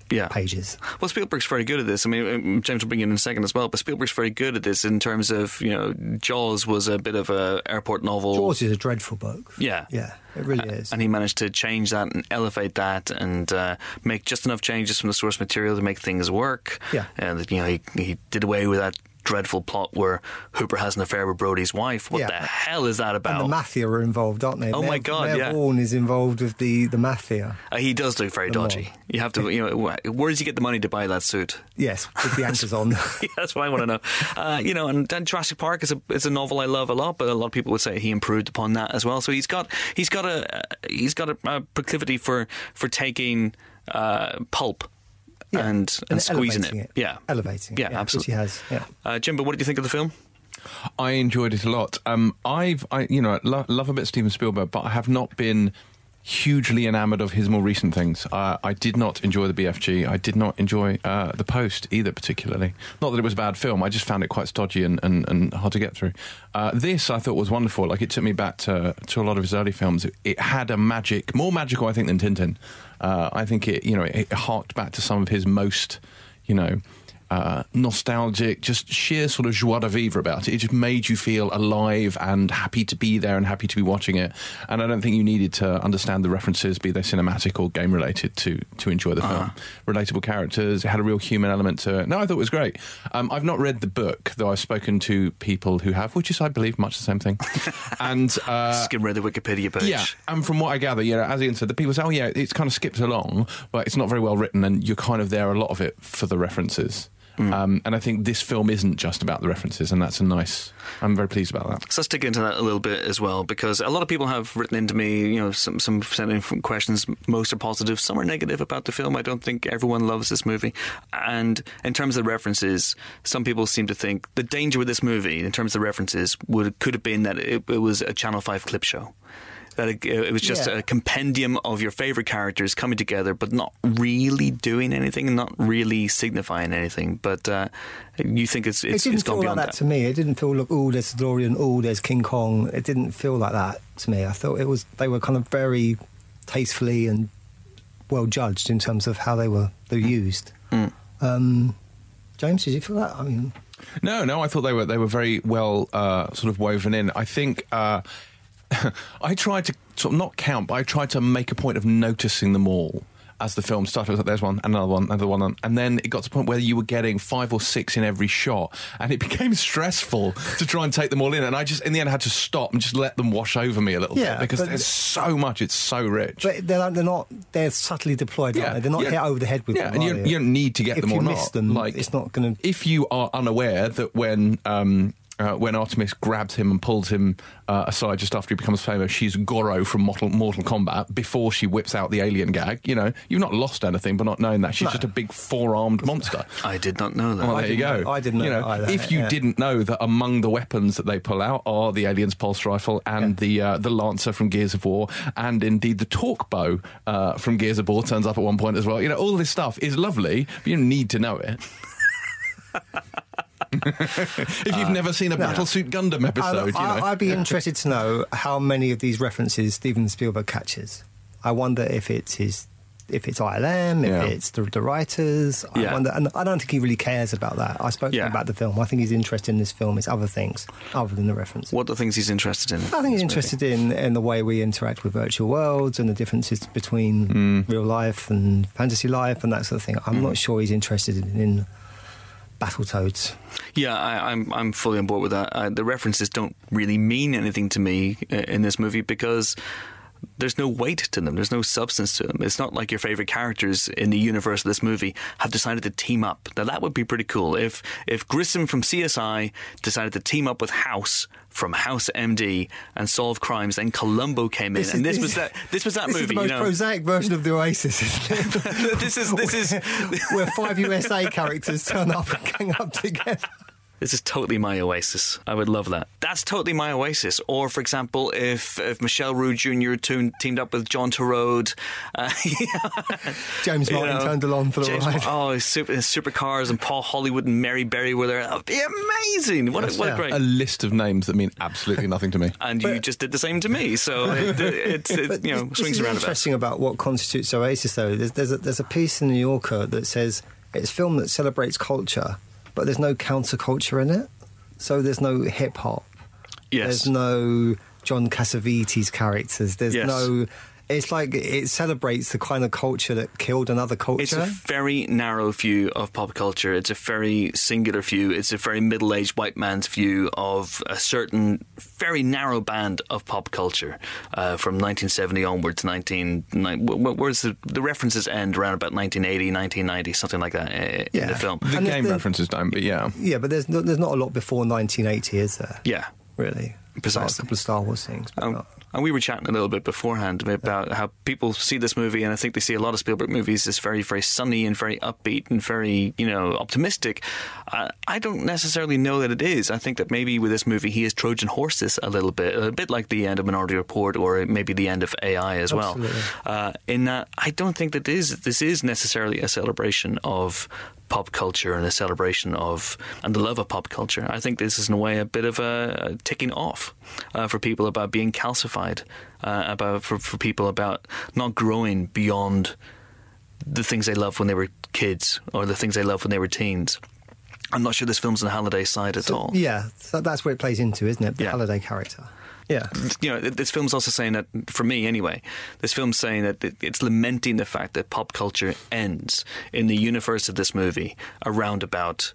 pages. Well, Spielberg's very good at this. I mean, James will bring in a second as well, but Spielberg's very good at this in terms of, Jaws was a bit of a airport novel. Jaws is a dreadful book. Yeah. Yeah, it really is. And he managed to change that and elevate that and make just enough changes from the source material to make things work. Yeah. And, he did away with that dreadful plot where Hooper has an affair with Brody's wife. What the hell is that about? And the mafia are involved, aren't they? My God, Mayor Vaughn is involved with the mafia. He does look very dodgy. You have to, where does he get the money to buy that suit? Yes, with the anchors on. Yeah, that's what I want to know. And Jurassic Park is a novel I love a lot, but a lot of people would say he improved upon that as well. So he's got a proclivity for taking pulp. Yeah. And squeezing it. Yeah. Elevating it. Yeah, absolutely. Which he has. Yeah. Jim, but what did you think of the film? I enjoyed it a lot. I love a bit of Steven Spielberg, but I have not been hugely enamoured of his more recent things. I did not enjoy the BFG. I did not enjoy The Post either, particularly. Not that it was a bad film. I just found it quite stodgy and hard to get through. This I thought was wonderful. Like, it took me back to a lot of his early films. It had a magic, more magical, I think, than Tintin. I think it harked back to some of his most, nostalgic, just sheer sort of joie de vivre about it. It just made you feel alive and happy to be there and happy to be watching it. And I don't think you needed to understand the references, be they cinematic or game related, to enjoy the film. Relatable characters, it had a real human element to it. No, I thought it was great. I've not read the book, though I've spoken to people who have, which is, I believe, much the same thing. And skim read the Wikipedia page. Yeah, and from what I gather, as Ian said, the people say, oh yeah, it's kind of skipped along, but it's not very well written, and you're kind of there a lot of it for the references. And I think this film isn't just about the references, and that's I'm very pleased about that. So let's dig into that a little bit as well, because a lot of people have written into me, some sent in questions. Most are positive, some are negative about the film. I don't think everyone loves this movie. And in terms of the references, some people seem to think the danger with this movie, in terms of references, could have been that it was a Channel 5 clip show. That it was just a compendium of your favourite characters coming together, but not really doing anything, not really signifying anything. But you think it's gone beyond that? To me. It didn't feel like, oh, there's DeLorean, oh, there's King Kong. It didn't feel like that to me. I thought they were kind of very tastefully and well judged in terms of how they were used. James, did you feel that? I mean, no, I thought they were very well sort of woven in. I think. I tried to sort of not count, but I tried to make a point of noticing them all as the film started. I was like, there's one, another one, and then it got to the point where you were getting 5 or 6 in every shot, and it became stressful to try and take them all in, and I just, in the end, had to stop and just let them wash over me a little bit, because there's so much, it's so rich. But they're subtly deployed, aren't they? They're not hit over the head with them, and you don't need to get them or not. If you miss them, it's not going to... If you are unaware that when Artemis grabs him and pulls him aside just after he becomes famous, she's Goro from Mortal Kombat before she whips out the alien gag. You've not lost anything by not knowing that. She's just a big 4-armed monster. I did not know that. Well, there you go. I didn't know either. If you didn't know that among the weapons that they pull out are the alien's pulse rifle and the Lancer from Gears of War, and indeed the torque bow from Gears of War turns up at one point as well. All this stuff is lovely, but you don't need to know it. If you've never seen a Battlesuit Gundam episode, I'd be interested to know how many of these references Steven Spielberg catches. I wonder if it's ILM, if it's the writers. I wonder, and I don't think he really cares about that. I spoke to him about the film. I think he's interested in this film is other things other than the references. What are the things he's interested in? I think he's interested in the way we interact with virtual worlds and the differences between real life and fantasy life and that sort of thing. I'm not sure he's interested in Battletoads. Yeah, I'm fully on board with that. The references don't really mean anything to me in this movie because there's no weight to them. There's no substance to them. It's not like your favourite characters in the universe of this movie have decided to team up. Now, that would be pretty cool. If Grissom from CSI decided to team up with House from House MD and solve crimes, then Columbo came in, and this was that movie. This is the most prosaic version of the Oasis, isn't it? This is where 5 USA characters turn up and gang up together. This is totally my Oasis. I would love that. That's totally my Oasis. Or, for example, if Michel Roux Jr. teamed up with John Turturro, James Martin turned along for the ride. Supercars and Paul Hollywood and Mary Berry were there. That would be amazing. What a great... A list of names that mean absolutely nothing to me. And you just did the same to me. So it swings around. Interesting about what constitutes Oasis, though. There's a piece in the New Yorker that says it's a film that celebrates culture, but there's no counterculture in it. So there's no hip hop. Yes. There's no John Cassavetes characters. There's no. It's like it celebrates the kind of culture that killed another culture. It's a very narrow view of pop culture. It's a very singular view. It's a very middle-aged white man's view of a certain very narrow band of pop culture from 1970 onwards. Where's the references end around about 1980, 1990, something like that in the film. The game references don't, but yeah. Yeah, but there's not a lot before 1980, is there? Yeah. Really? Precisely. A couple of Star Wars things, but not. And we were chatting a little bit beforehand about how people see this movie, and I think they see a lot of Spielberg movies as very, very sunny and very upbeat and very, optimistic. I don't necessarily know that it is. I think that maybe with this movie he has Trojan horsed this a bit like the end of Minority Report or maybe the end of AI as well. In that I don't think that this is necessarily a celebration of pop culture and a celebration of and the love of pop culture. I think this is in a way a bit of a ticking off for people about being calcified, for people about not growing beyond the things they loved when they were kids or the things they loved when they were teens. I'm not sure this film's on the Halliday side at all. Yeah, so that's where it plays into, isn't it? The Halliday character. Yeah. This film's also saying that, for me anyway, this film's saying that it's lamenting the fact that pop culture ends in the universe of this movie around about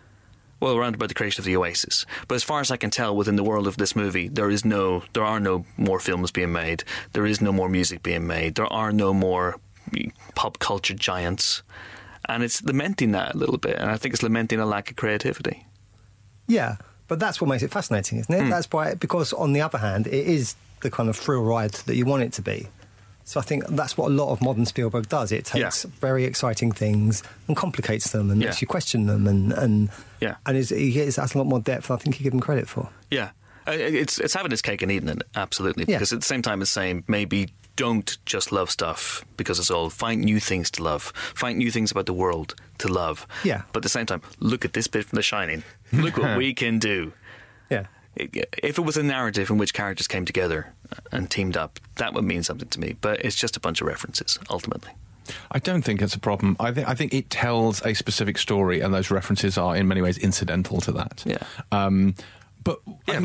the creation of the Oasis. But as far as I can tell, within the world of this movie, there are no more films being made. There is no more music being made. There are no more pop culture giants. And it's lamenting that a little bit. And I think it's lamenting a lack of creativity. Yeah. But that's what makes it fascinating, isn't it? That's why, because on the other hand, it is the kind of thrill ride that you want it to be. So I think that's what a lot of modern Spielberg does. It takes very exciting things and complicates them and makes you question them, and he has a lot more depth than I think you give him credit for. Yeah, it's having its cake and eating it, absolutely. Because at the same time, it's saying maybe don't just love stuff because it's old. Find new things to love. Find new things about the world to love. Yeah. But at the same time, look at this bit from The Shining. Look what we can do. Yeah. If it was a narrative in which characters came together and teamed up, that would mean something to me. But it's just a bunch of references, ultimately. I don't think it's a problem. I think it tells a specific story, and those references are in many ways incidental to that. Yeah. But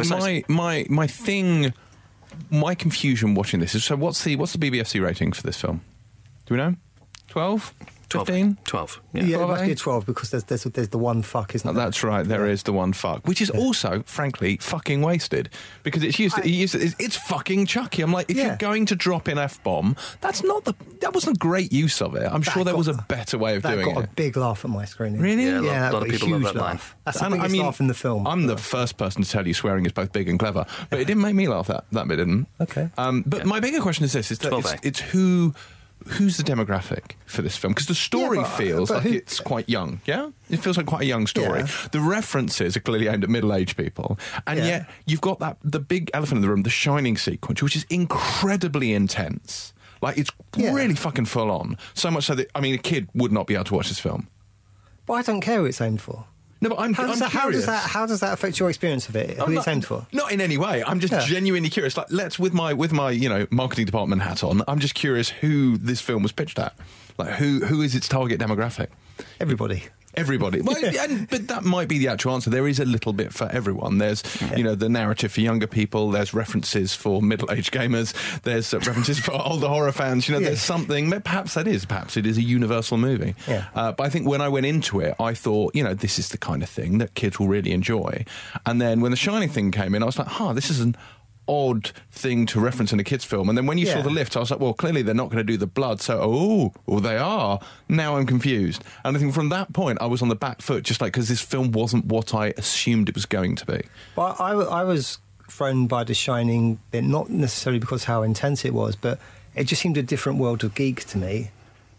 my confusion watching this is, so what's the BBFC rating for this film? Do we know? 12? 15? 12. Yeah, it must be a 12 because there's the one fuck, isn't there? That's right, there is the one fuck, which is also, frankly, fucking wasted because it's fucking Chucky. I'm like, if you're going to drop in F-bomb, that wasn't a great use of it. I'm sure there was a better way of doing it. That got a big laugh at my screening. Really? Yeah, a lot of people love that line. That's the biggest laugh in the film. I'm the first person to tell you swearing is both big and clever, but it didn't make me laugh, that bit didn't. Okay. But my bigger question is this, it's who's the demographic for this film? Because the story feels like it's quite young, yeah? It feels like quite a young story. Yeah. The references are clearly aimed at middle-aged people. And yet you've got the big elephant in the room, the Shining sequence, which is incredibly intense. Like, it's really fucking full on. So much so that, a kid would not be able to watch this film. But I don't care who it's aimed for. No, but I'm curious. How does that affect your experience of it? Who it's aimed for? Not in any way. I'm just genuinely curious. Like, with my marketing department hat on, I'm just curious who this film was pitched at. Like, who is its target demographic? Everybody. Well, but that might be the actual answer. There is a little bit for everyone. There's, the narrative for younger people. There's references for middle-aged gamers. There's references for older horror fans. There's something. Perhaps it is a universal movie. Yeah. But I think when I went into it, I thought, this is the kind of thing that kids will really enjoy. And then when the Shining thing came in, I was like, this is an odd thing to reference in a kids' film. And then when you saw the lift, I was like, well, clearly they're not going to do the blood, so they are. Now I'm confused. And I think from that point I was on the back foot, just like, because this film wasn't what I assumed it was going to be. Well, I was thrown by The Shining bit, not necessarily because how intense it was, but it just seemed a different world of geek to me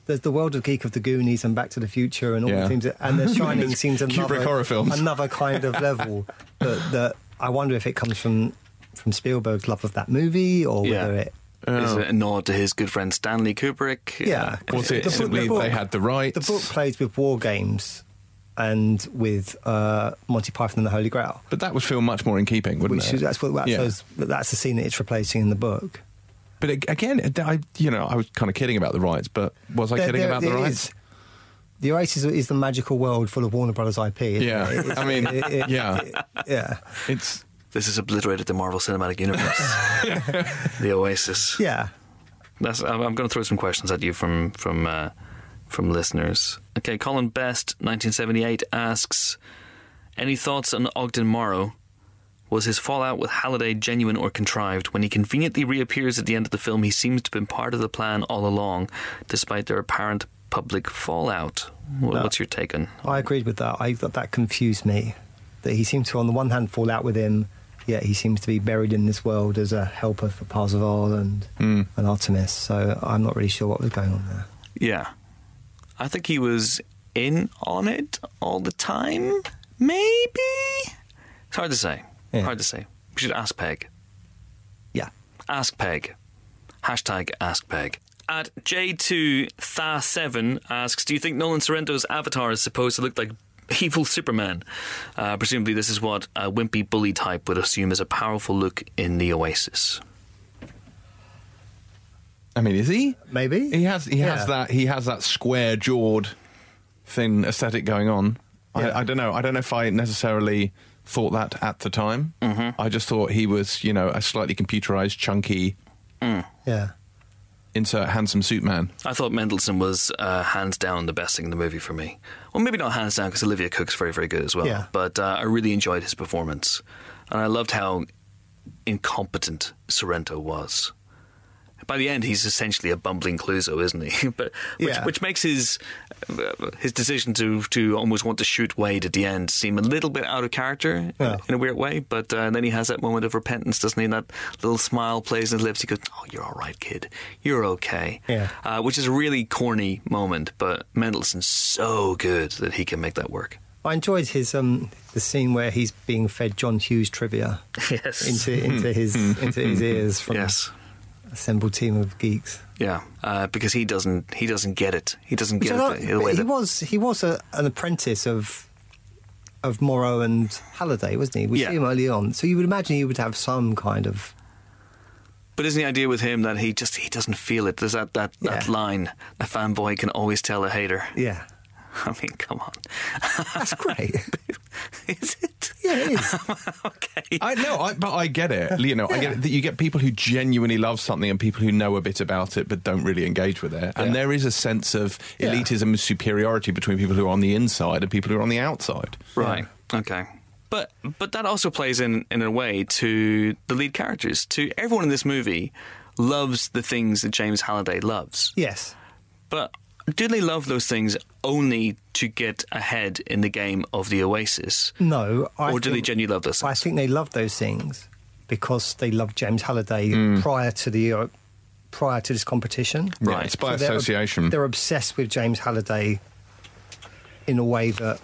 there's the world of geek of the Goonies and Back to the Future and all the things, and The Shining seems Kubrick horror films. another kind of level that I wonder if it comes from Spielberg's love of that movie, or whether it. Is it a nod to his good friend Stanley Kubrick? Yeah. Was it simply they had the rights? The book plays with war games and with Monty Python and the Holy Grail. But that would feel much more in keeping, wouldn't it? That's the scene that it's replacing in the book. But again, I was kind of kidding about the rights, but was I kidding about the rights? The Oasis is the magical world full of Warner Brothers IP. Yeah. I mean, yeah. This has obliterated the Marvel Cinematic Universe. The Oasis. Yeah. I'm going to throw some questions at you from listeners. Okay, Colin Best, 1978, asks, any thoughts on Ogden Morrow? Was his fallout with Halliday genuine or contrived? When he conveniently reappears at the end of the film, he seems to have been part of the plan all along, despite their apparent public fallout. What's your take on? I agreed with that. I thought that confused me. That he seemed to, on the one hand, fall out with him, yet he seems to be buried in this world as a helper for Parzival and Artemis. So I'm not really sure what was going on there. Yeah. I think he was in on it all the time, maybe? It's hard to say. Yeah. Hard to say. We should ask Peg. Yeah. Ask Peg. Hashtag Ask Peg. At J2Tha7 asks, do you think Nolan Sorrento's Avatar is supposed to look like evil Superman? Presumably this is what a wimpy bully type would assume is a powerful look in the Oasis. I mean, is he? Maybe. He has that square-jawed thin aesthetic going on. Yeah. I don't know. I don't know if I necessarily thought that at the time. Mm-hmm. I just thought he was, a slightly computerized, chunky, insert handsome suit man. I thought Mendelsohn was hands down the best thing in the movie for me. Well, maybe not hands down because Olivia Cook's very, very good as well. Yeah. But I really enjoyed his performance. And I loved how incompetent Sorrento was. By the end, he's essentially a bumbling Clouseau, isn't he? But which makes his decision to almost want to shoot Wade at the end seem a little bit out of character in a weird way. But then he has that moment of repentance, doesn't he? And that little smile plays on his lips. He goes, "Oh, you're all right, kid. You're okay." Yeah. Which is a really corny moment, but Mendelssohn's so good that he can make that work. I enjoyed his the scene where he's being fed John Hughes trivia into his ears from assembled team of geeks. Yeah, because he doesn't get it. He doesn't get it. He was an apprentice of Morrow and Halliday, wasn't he? We see him early on, so you would imagine he would have some kind of. But isn't the idea with him that he doesn't feel it? There's that line: a fanboy can always tell a hater. Yeah. I mean, come on. That's great. Is it? Yeah, it is. Okay. But I get it. I get it, that you get people who genuinely love something and people who know a bit about it but don't really engage with it. And there is a sense of elitism and superiority between people who are on the inside and people who are on the outside. Right. Yeah. Okay. But that also plays in a way to the lead characters. To everyone in this movie loves the things that James Halliday loves. Yes. But do they love those things only to get ahead in the game of the Oasis? No. Or do they genuinely love those things? I think they love those things because they love James Halliday prior to this competition. Right. It's by association. They're obsessed with James Halliday in a way that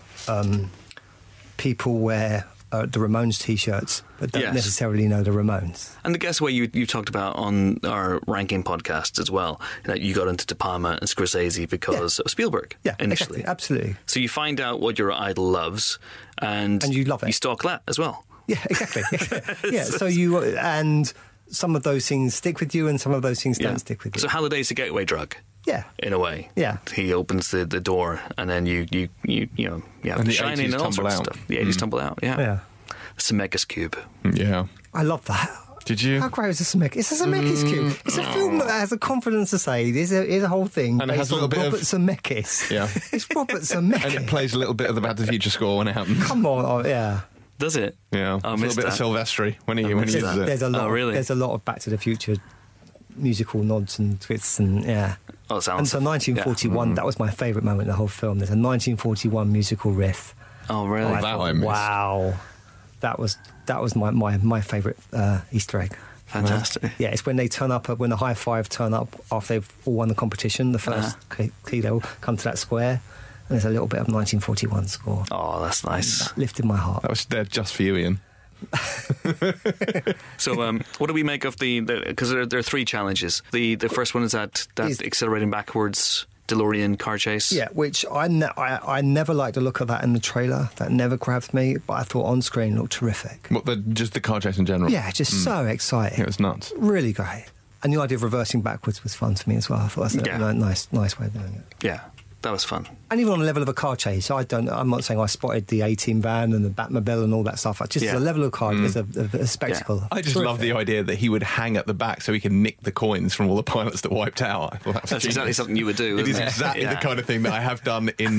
people wear the Ramones T-shirts but don't necessarily know the Ramones. And I guess what you talked about on our ranking podcast as well, that you got into De Palma and Scorsese because of Spielberg initially. Exactly, absolutely. So you find out what your idol loves and you love it. You stalk that as well. Yeah, exactly. So and some of those things stick with you and some of those things don't stick with you. So Halliday's a gateway drug. Yeah, in a way. Yeah, he opens the door, and then you have the Shining and all sorts of stuff. The 80s tumble out. Yeah. Zemeckis Cube. Yeah, I love that. Did you? How great is a Zemeckis? It's a Zemeckis Cube. It's a film that has the confidence to say there's a whole thing. And it has a little bit Robert of Zemeckis. Yeah, it's Robert Zemeckis. And it plays a little bit of the Back to the Future score when it happens. Come on, yeah. Does it? Yeah, a little bit of Silvestri when he uses it. There's a lot. Really? There's a lot of Back to the Future musical nods and twists and Oh, sounds. And so 1941, that was my favourite moment in the whole film. There's a 1941 musical riff. Oh, really? I missed. Wow, that was my favourite Easter egg. Fantastic. Yeah, it's when they turn up, when the High Five turn up after they've all won the competition, the first key, they all come to that square, and there's a little bit of 1941 score. Oh, that's nice. That lifted my heart. That was there just for you, Ian. So, what do we make of because there are 3 challenges. The first one is that accelerating backwards DeLorean car chase. Yeah, which I never liked the look of that in the trailer. That never grabbed me, but I thought on screen it looked terrific. What, just the car chase in general? Yeah, just so exciting. It was nuts. Really great. And the idea of reversing backwards was fun to me as well. I thought that's a nice way of doing it. Yeah, that was fun. And even on the level of a car chase, I'm not saying I spotted the A-Team van and the Batmobile and all that stuff. Just the level of car is a spectacle. Yeah. I just love the idea that he would hang at the back so he can nick the coins from all the pilots that wiped out. I thought that's exactly something you would do. It is exactly the kind of thing that I have done in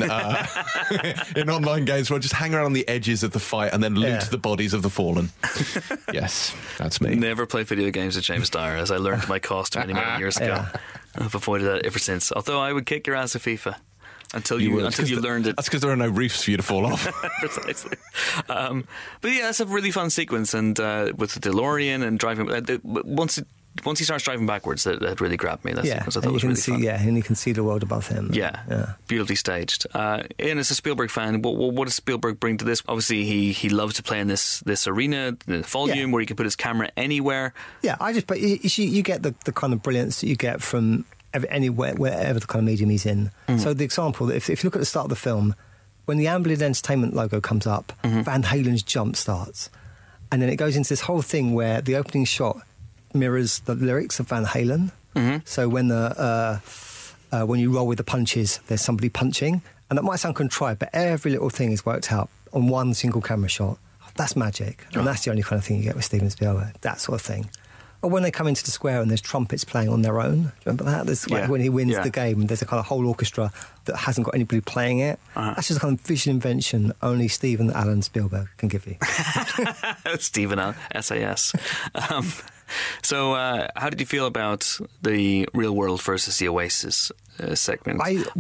in online games where I just hang around on the edges of the fight and then loot the bodies of the fallen. Yes, that's me. Never play video games with James Dyer, as I learned to my cost many years ago. I've avoided that ever since. Although I would kick your ass at FIFA. Until you learned it. That's because there are no roofs for you to fall off. Precisely. But yeah, it's a really fun sequence, and with the DeLorean and driving. Once he starts driving backwards, that really grabbed me. That sequence I thought was really fun. Yeah, and you can see the world above him. Yeah. Beautifully staged. Ian, as a Spielberg fan, what does Spielberg bring to this? Obviously, he loves to play in this arena, the volume where he can put his camera anywhere. Yeah, but you get the kind of brilliance that you get from anywhere, wherever the kind of medium he's in. So the example, if you look at the start of the film, when the Amblin Entertainment logo comes up, Van Halen's Jump starts. And then it goes into this whole thing where the opening shot mirrors the lyrics of Van Halen. So when when you roll with the punches, there's somebody punching. And that might sound contrived, but every little thing is worked out on one single camera shot. That's magic. And that's the only kind of thing you get with Steven Spielberg, that sort of thing. Or when they come into the square and there's trumpets playing on their own. Do you remember that? There's when he wins the game, there's a kind of whole orchestra that hasn't got anybody playing it. That's just a kind of visual invention only Steven Allen Spielberg can give you. Steven SAS. So how did you feel about the real world versus the Oasis segment?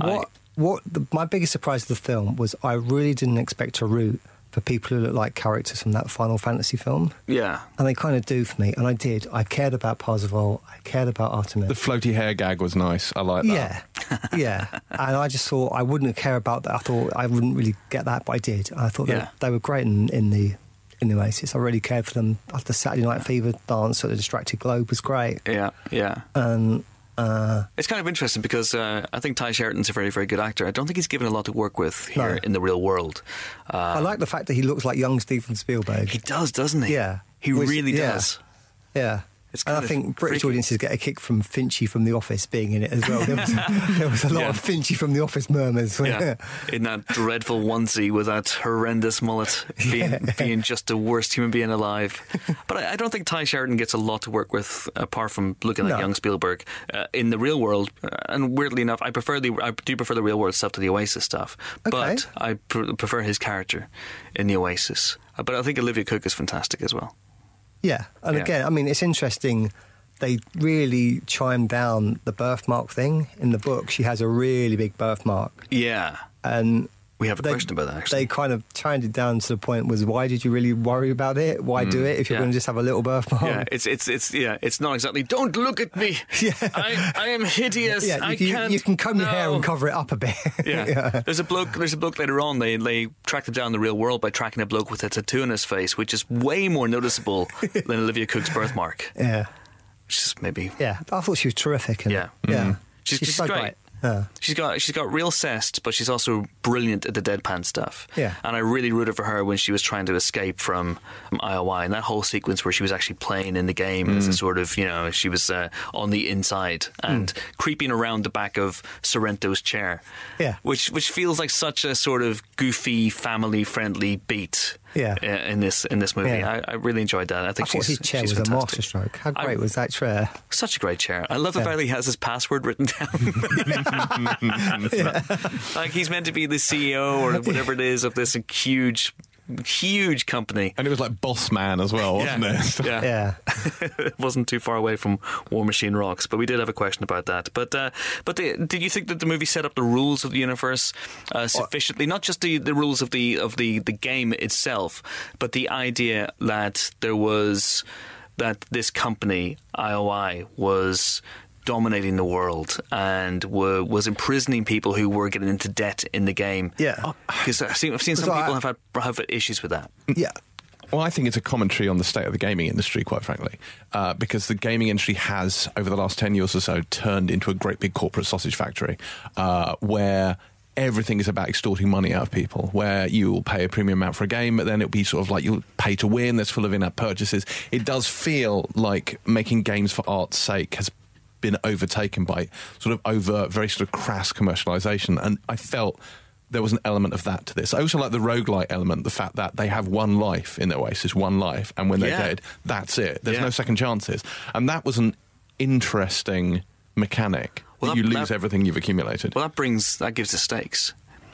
My biggest surprise of the film was I really didn't expect to root for people who look like characters from that Final Fantasy film. Yeah. And they kind of do for me, and I did. I cared about Parzival, I cared about Artemis. The floaty hair gag was nice, I like that. Yeah. And I just thought I wouldn't care about that. I thought I wouldn't really get that, but I did. I thought they were great in the Oasis. I really cared for them. The Saturday Night Fever dance at the Distracted Globe was great. Yeah. And it's kind of interesting because I think Ty Sheridan's a very, very good actor. I don't think he's given a lot to work with here in the real world. I like the fact that he looks like young Steven Spielberg. He does, doesn't he? Yeah. He really does. Yeah. And I think British audiences get a kick from Finchy from The Office being in it as well. There was a lot of Finchy from The Office murmurs. Yeah, in that dreadful onesie with that horrendous mullet, being just the worst human being alive. But I don't think Ty Sheridan gets a lot to work with apart from looking like young Spielberg in the real world. And weirdly enough, I do prefer the real world stuff to the Oasis stuff. Okay. But I prefer his character in the Oasis. But I think Olivia Cooke is fantastic as well. Yeah, and again, I mean, it's interesting. They really chime down the birthmark thing. In the book, she has a really big birthmark. Yeah. And we have a question about that, actually. They kind of chimed it down to the point was, why did you really worry about it? Why do it if you're going to just have a little birthmark? Yeah, it's not exactly, don't look at me. I am hideous. Yeah, you can comb your hair and cover it up a bit. Yeah. There's a bloke later on, they tracked him down in the real world by tracking a bloke with a tattoo on his face, which is way more noticeable than Olivia Cooke's birthmark. Yeah. Which is maybe... Yeah, I thought she was terrific. Yeah. She's so great. Yeah. She's got real zest, but she's also brilliant at the deadpan stuff. Yeah. And I really rooted for her when she was trying to escape from IOI, and that whole sequence where she was actually playing in the game as a sort of, she was on the inside and creeping around the back of Sorrento's chair. Yeah. Which feels like such a sort of goofy, family-friendly beat. Yeah. In this movie. Yeah. I really enjoed that. I thought his chair was fantastic. a masterstroke. How great was that chair? Such a great chair. I love the fact that he has his password written down. Like he's meant to be the CEO or whatever it is of this huge company. And it was like Boss Man as well, wasn't it? Yeah. It wasn't too far away from War Machine Rocks, but we did have a question about that. But did you think that the movie set up the rules of the universe sufficiently? Not just the rules of the game itself, but the idea that there was that this company, IOI, was dominating the world and was imprisoning people who were getting into debt in the game. Yeah. Because I've seen some people have issues with that. Yeah. Well, I think it's a commentary on the state of the gaming industry, quite frankly, because the gaming industry has, over the last 10 years or so, turned into a great big corporate sausage factory where everything is about extorting money out of people, where you will pay a premium amount for a game, but then it'll be sort of like you'll pay to win, that's full of in-app purchases. It does feel like making games for art's sake has been overtaken by sort of over very sort of crass commercialization, and I felt there was an element of that to this. I also like the roguelite element, the fact that they have one life in Oasis, one life, and when they're dead, that's it. There's no second chances. And that was an interesting mechanic. Well, you lose everything you've accumulated. Well, that gives the stakes.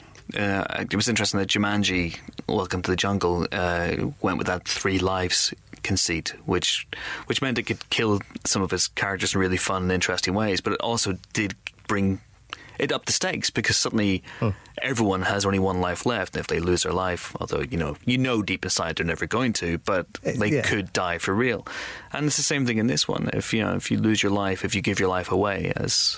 It was interesting that Jumanji, Welcome to the Jungle, went with that 3 lives conceit, which meant it could kill some of its characters in really fun and interesting ways, but it also did bring it up the stakes, because suddenly everyone has only one life left. If they lose their life, although you know deep inside they're never going to, but they could die for real. And it's the same thing in this one. If you lose your life, if you give your life away, as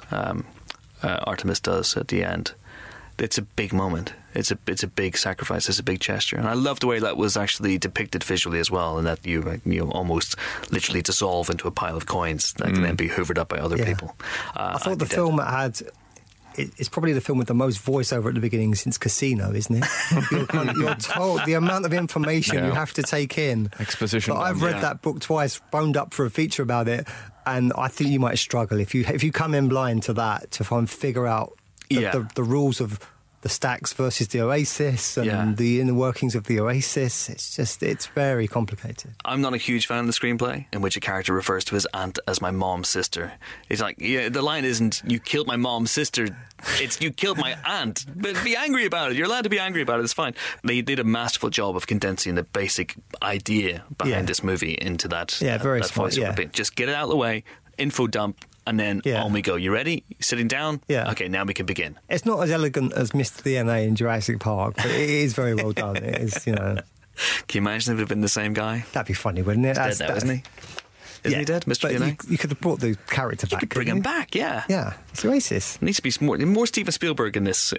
Artemis does at the end, it's a big moment. It's a big sacrifice. It's a big gesture, and I love the way that was actually depicted visually as well, and that you almost literally dissolve into a pile of coins that can then be hoovered up by other people. I thought the film had. It's probably the film with the most voiceover at the beginning since Casino, isn't it? You're told the amount of information you have to take in. Exposition. But I've read that book twice, boned up for a feature about it, and I think you might struggle if you come in blind to that to try and figure out the rules of the stacks versus the Oasis and the inner workings of the Oasis. It's very complicated. I'm not a huge fan of the screenplay in which a character refers to his aunt as my mom's sister. It's like, the line isn't, you killed my mom's sister, it's, you killed my aunt. But be angry about it. You're allowed to be angry about it. It's fine. They did a masterful job of condensing the basic idea behind this movie into that. Very smart. Just get it out of the way, info dump, and then on we go. You ready? Sitting down? Yeah. Okay, now we can begin. It's not as elegant as Mr. DNA in Jurassic Park, but it is very well done. It is, Can you imagine if it had been the same guy? That'd be funny, wouldn't it? He's dead now, isn't he? Isn't he dead, Mr. DNA? You could have brought the character back. You could bring him back, yeah. Yeah, it's Oasis. There needs to be more Steven Spielberg in the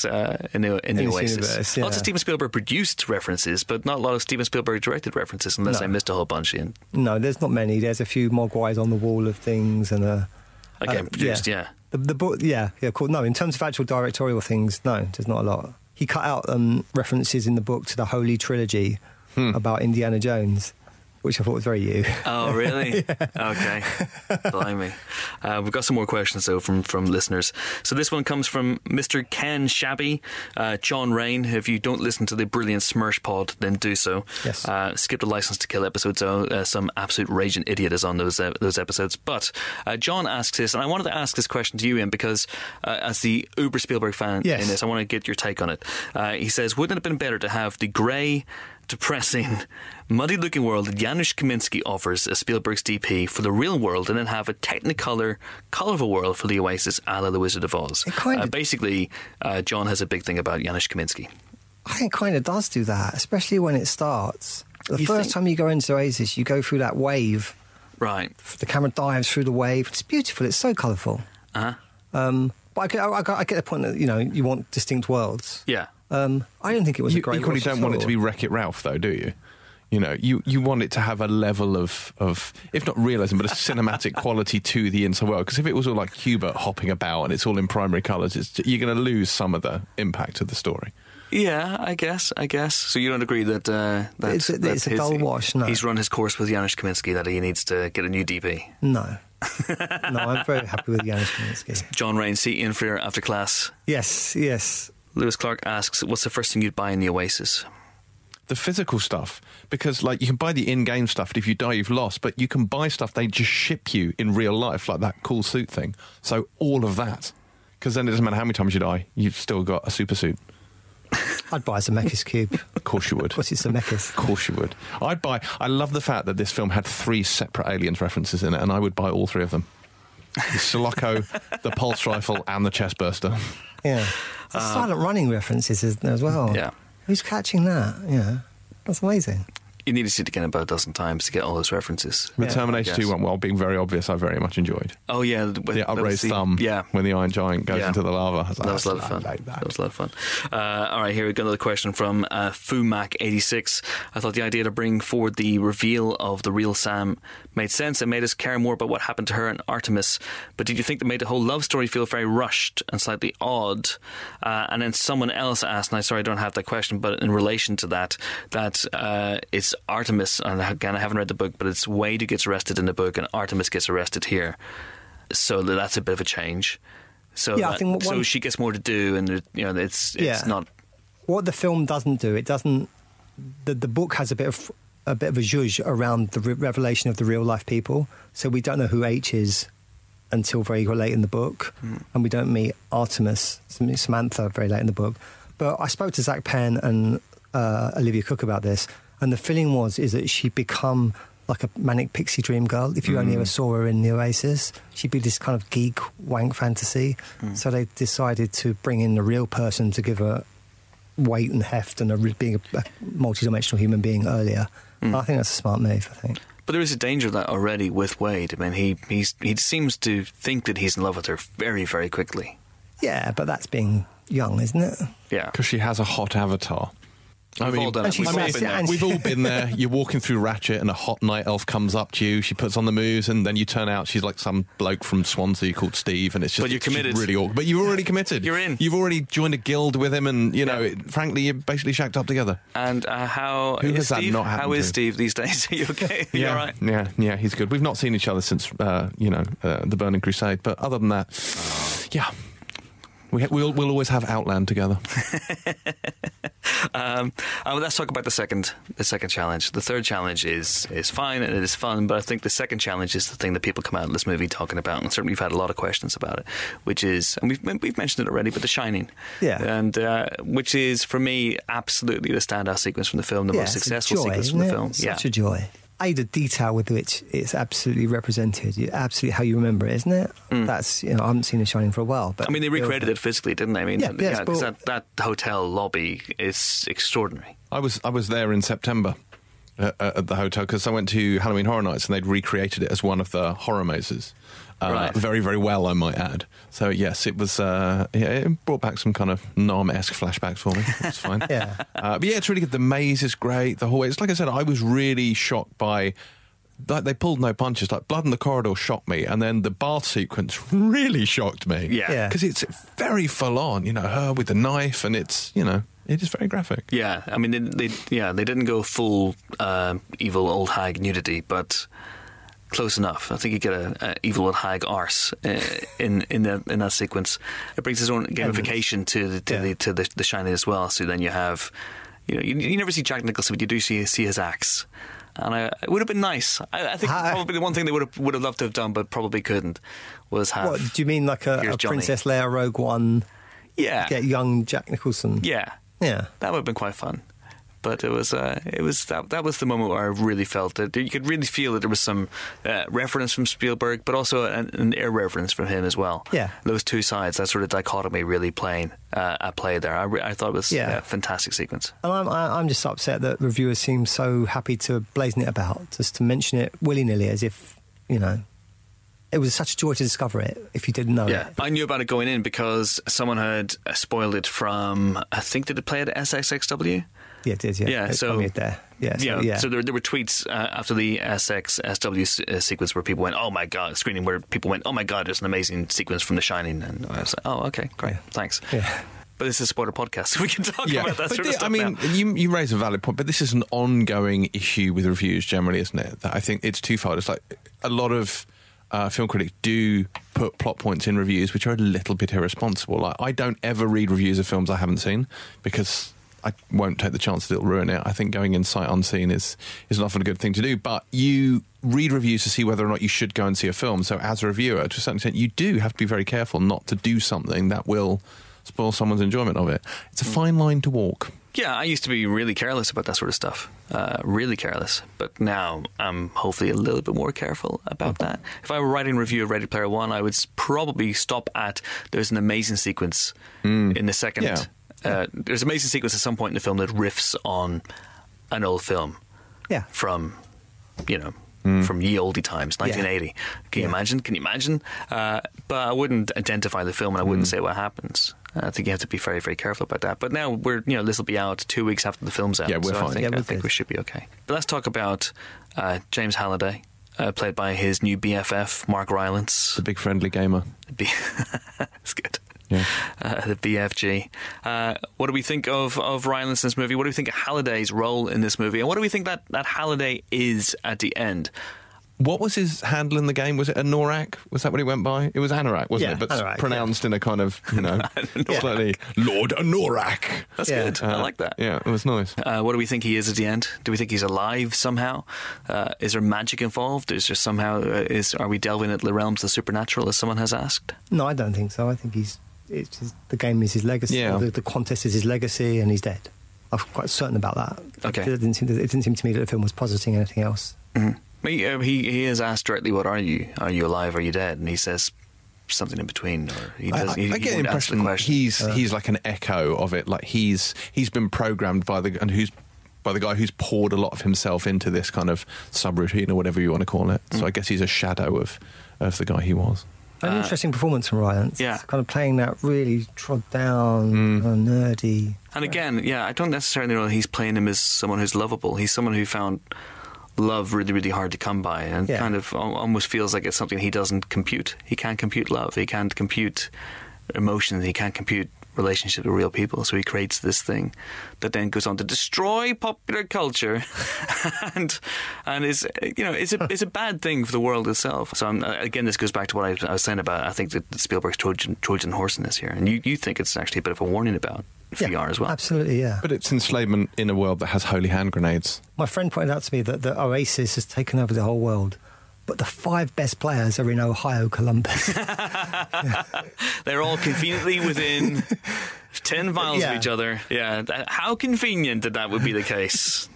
Oasis. Universe, Lots of Steven Spielberg produced references, but not a lot of Steven Spielberg directed references, unless I missed a whole bunch. No, there's not many. There's a few Mogwais on the wall of things, and again produced, The book, cool. No, in terms of actual directorial things, no, there's not a lot. He cut out references in the book to the Holy Trilogy about Indiana Jones, which I thought was very you. Oh, really? Okay. Blimey. We've got some more questions, though, from listeners. So this one comes from Mr. Ken Shabby. John Rain, if you don't listen to the brilliant Smirsh Pod, then do so. Yes. Skip the License to Kill episode, so some absolute raging idiot is on those episodes. But John asks this, and I wanted to ask this question to you, Ian, because as the uber Spielberg fan in this, I want to get your take on it. He says, wouldn't it have been better to have the grey, depressing, muddy-looking world that Janusz Kaminski offers as Spielberg's DP for the real world, and then have a Technicolor, colourful world for the Oasis a la The Wizard of Oz? Basically, John has a big thing about Janusz Kaminski. I think it kind of does do that, especially when it starts. The first time you go into Oasis, you go through that wave. Right. The camera dives through the wave. It's beautiful. It's so colourful. But I get the point that, you want distinct worlds. Yeah. I don't think it was a great equally don't want it to be Wreck-It Ralph, though, do you? You want it to have a level of if not realism, but a cinematic quality to the inside world. Because if it was all like Hubert hopping about and it's all in primary colours, you're going to lose some of the impact of the story. Yeah, I guess. So you don't agree that it's a dull wash? No. He's run his course with Janusz Kaminski, that he needs to get a new DP? No. No, I'm very happy with Janusz Kaminski. John Rain, see Ian Freer after class. Yes. Lewis Clark asks, what's the first thing you'd buy in the Oasis? The physical stuff, because you can buy the in-game stuff, and if you die, you've lost. But you can buy stuff they just ship you in real life, like that cool suit thing. So all of that, because then it doesn't matter how many times you die, you've still got a super suit. I'd buy a Zemeckis cube. Of course you would. What's it, Zemeckis? Of course you would. I love the fact that this film had 3 separate Aliens references in it, and I would buy all 3 of them. The Sulaco, the pulse rifle, and the chest burster. Yeah. The silent running references as well. Yeah. Who's catching that? Yeah. That's amazing. You need to see it again about a dozen times to get all those references. The Terminator 2 one, while being very obvious, I very much enjoyed. Oh, yeah. The upraised thumb when the Iron Giant goes into the lava. That was a lot of fun. That was a lot of fun. All right, here we go. Another question from Fumac86. I thought the idea to bring forward the reveal of the real Sam made sense and made us care more about what happened to her and Artemis. But did you think that made the whole love story feel very rushed and slightly odd? And then someone else asked, and I don't have that question, but in relation to that it's Artemis, and again, I haven't read the book, but it's Wade who gets arrested in the book and Artemis gets arrested here. So that's a bit of a change. So I think so she gets more to do, and it's not. What the film doesn't do, it doesn't. The book has a bit of a zhuzh around the revelation of the real life people. So we don't know who H is until very late in the book, and we don't meet Artemis, Samantha, very late in the book. But I spoke to Zach Penn and Olivia Cook about this, and the feeling is that she'd become like a manic pixie dream girl. If you only ever saw her in the Oasis, she'd be this kind of geek wank fantasy. So they decided to bring in the real person to give her weight and heft and being a multi-dimensional human being earlier. I think that's a smart move, I think. But there is a danger of that already with Wade. I mean, he seems to think that he's in love with her very, very quickly. Yeah, but that's being young, isn't it? Yeah. Because she has a hot avatar. We've all done it. We've all been there. You're walking through Ratchet and a hot night elf comes up to you. She puts on the moves and then you turn out she's like some bloke from Swansea called Steve, and it's just but you're committed. Really awkward. But you've already committed. You're in. You've already joined a guild with him, and frankly, you're basically shacked up together. And who has Steve? That not happened How is to? Steve these days? Are you okay? Yeah, all right? Yeah, he's good. We've not seen each other since the Burning Crusade, but other than that, yeah. We'll always have Outland together. Let's talk about the second challenge. The third challenge is fine and it is fun, but I think the second challenge is the thing that people come out of this movie talking about, and certainly we've had a lot of questions about it, which is, and we've mentioned it already, but The Shining. Yeah. And which is, for me, absolutely the standout sequence from the film, the most successful sequence from the film. Such a joy. The detail with which it's absolutely represented, absolutely how you remember it, isn't it? That's, I haven't seen The Shining for a while. But I mean, they recreated it physically, didn't they? I mean, because that hotel lobby is extraordinary. I was there in September at the hotel because I went to Halloween Horror Nights and they'd recreated it as one of the horror mazes. Right. Very, very well, I might add. So, yes, it was. It brought back some kind of Narm-esque flashbacks for me. It's fine. Yeah. But yeah, it's really good. The maze is great. The hallway. It's like I said, I was really shocked by. Like, they pulled no punches. Like, Blood in the Corridor shocked me, and then the bath sequence really shocked me. Yeah. Because it's very full on. Her with the knife, and it's it is very graphic. Yeah, I mean, they didn't go full evil old hag nudity, but close enough. I think you get a evil old hag arse in that sequence. It brings its own gamification to the Shining as well. So then you have, you never see Jack Nicholson, but you do see his axe. And it would have been nice. I think probably the one thing they would have loved to have done, but probably couldn't, was have. What do you mean, like a Princess Leia Rogue One? Yeah, get young Jack Nicholson. Yeah, that would have been quite fun. But it was that was the moment where I really felt that you could really feel that there was some reference from Spielberg, but also an irreverence from him as well. Yeah, those two sides, that sort of dichotomy, really playing at play there. I thought it was a fantastic sequence. And I'm just upset that reviewers seem so happy to blazon it about, just to mention it willy nilly, as if it was such a joy to discover it if you didn't know it. I knew about it going in because someone had spoiled it from, I think, did it play at SXSW? Yeah, it did, yeah. So there. So there were tweets after the SXSW sequence where people went, oh my God, screening where people went, oh my God, there's an amazing sequence from The Shining. And I was like, oh, okay, great, thanks. Yeah. But this is a spoiler podcast, so we can talk about that sort of stuff now. You raise a valid point, but this is an ongoing issue with reviews generally, isn't it? That I think it's twofold. It's like a lot of film critics do put plot points in reviews which are a little bit irresponsible. Like, I don't ever read reviews of films I haven't seen because I won't take the chance that it'll ruin it. I think going in sight unseen is often a good thing to do. But you read reviews to see whether or not you should go and see a film. So as a reviewer, to a certain extent, you do have to be very careful not to do something that will spoil someone's enjoyment of it. It's a fine line to walk. Yeah, I used to be really careless about that sort of stuff. Really careless. But now I'm hopefully a little bit more careful about that. If I were writing a review of Ready Player One, I would probably stop at there's an amazing sequence in the second... Yeah. There's an amazing sequence at some point in the film that riffs on an old film. Yeah. from, from ye olde times, 1980. Can you imagine? Can you imagine? But I wouldn't identify the film, and I wouldn't say what happens. I think you have to be very, very careful about that. But now this will be out 2 weeks after the film's out. Yeah, we're so fine. I think we should be okay. But let's talk about James Halliday, played by his new BFF, Mark Rylance. The big friendly gamer. It's good. Yeah. The BFG. What do we think of Rylance in this movie? What do we think of Halliday's role in this movie? And what do we think that Halliday is at the end? What was his handle in the game? Was it Anorak? Was that what he went by? It was Anorak, wasn't Yeah, it? But Anorak, pronounced in a kind of, slightly Lord Anorak. That's good. I like that. Yeah, it was nice. What do we think he is at the end? Do we think he's alive somehow? Is there magic involved? Is there somehow? Are we delving into the realms of the supernatural, as someone has asked? No, I don't think so. I think the game is his legacy. Yeah. The contest is his legacy, and he's dead. I'm quite certain about that. Okay. It didn't seem to me that the film was positing anything else. Mm-hmm. He is asked directly, "What are you? Are you alive? Are you dead?" And he says something in between. Or he does. I get the impression he's like an echo of it. Like he's been programmed by the guy who's poured a lot of himself into this kind of subroutine or whatever you want to call it. So I guess he's a shadow of the guy he was. An interesting performance from Rylance. Yeah. Kind of playing that really trod down, nerdy. And again, I don't necessarily know that he's playing him as someone who's lovable. He's someone who found love really, really hard to come by, and kind of almost feels like it's something he doesn't compute. He can't compute love. He can't compute emotions. He can't compute relationships with real people. So he creates this thing that then goes on to destroy popular culture, and is it's a bad thing for the world itself. So again, this goes back to what I was saying about I think that Spielberg's Trojan horse in this here, and you think it's actually a bit of a warning about VR as well. Absolutely, yeah. But it's enslavement in a world that has holy hand grenades. My friend pointed out to me that Oasis has taken over the whole world, but the 5 best players are in Ohio, Columbus. They're all conveniently within 10 miles of each other. Yeah, how convenient that would be the case.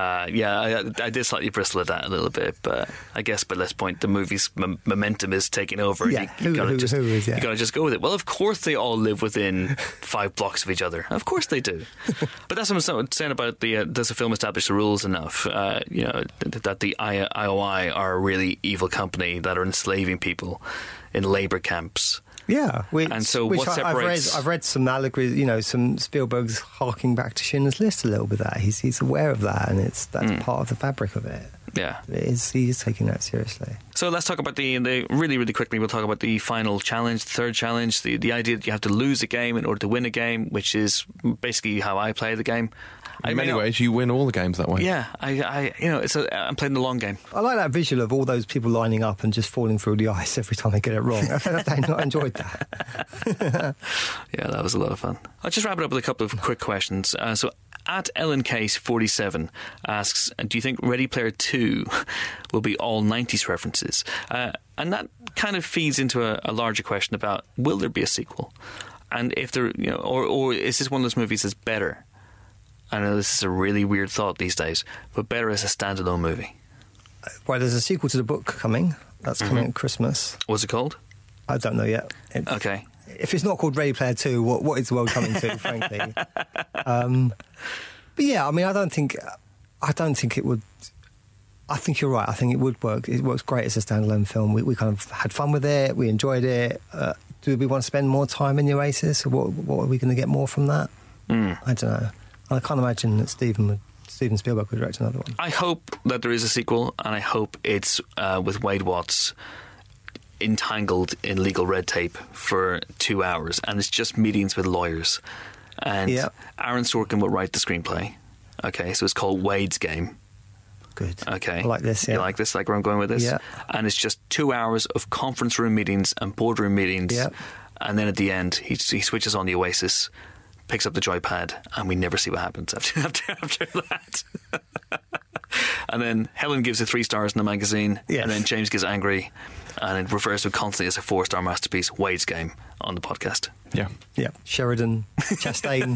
I did slightly bristle at that a little bit, but I guess by this point the movie's momentum is taking over. Yeah, you got to just go with it. Well, of course they all live within 5 blocks of each other. Of course they do. But that's what I'm saying about does the film establish the rules enough? That the IOI are a really evil company that are enslaving people in labour camps. Yeah, and so what separates? I've read some allegories, some Spielberg's harking back to Schindler's List a little bit. That he's aware of that, and that's part of the fabric of it. Yeah, he is taking that seriously. So let's talk about the really, really quickly. We'll talk about the final challenge, the third challenge, the idea that you have to lose a game in order to win a game, which is basically how I play the game. In many ways, you win all the games that way. Yeah, I'm playing the long game. I like that visual of all those people lining up and just falling through the ice every time they get it wrong. I enjoyed that. Yeah, that was a lot of fun. I'll just wrap it up with a couple of quick questions. So at Ellen Case 47 asks, do you think Ready Player 2 will be all 90s references? And that kind of feeds into a larger question about, will there be a sequel? And if there, or is this one of those movies that's better? I know this is a really weird thought these days, but better as a standalone movie. Well, there's a sequel to the book coming. That's coming at Christmas. What's it called? I don't know yet. Okay. If it's not called Ready Player 2, what is the world coming to, frankly? But yeah, I mean, I don't think it would. I think you're right. I think it would work. It works great as a standalone film. We kind of had fun with it. We enjoyed it. Do we want to spend more time in the Oasis? Or what are we going to get more from that? I don't know. I can't imagine that Steven Spielberg would direct another one. I hope that there is a sequel, and I hope it's with Wade Watts entangled in legal red tape for 2 hours, and it's just meetings with lawyers. And Aaron Sorkin will write the screenplay. Okay, so it's called Wade's Game. Good. Okay. I like this, yeah. You like this, like where I'm going with this? Yeah. And it's just 2 hours of conference room meetings and boardroom meetings. Yeah. And then at the end, he switches on the Oasis, picks up the joypad, and we never see what happens after that. And then Helen gives it 3 stars in the magazine, and then James gets angry, and it refers to it constantly as a 4-star masterpiece, Wade's Game, on the podcast. Yeah. Yeah. Sheridan Chastain.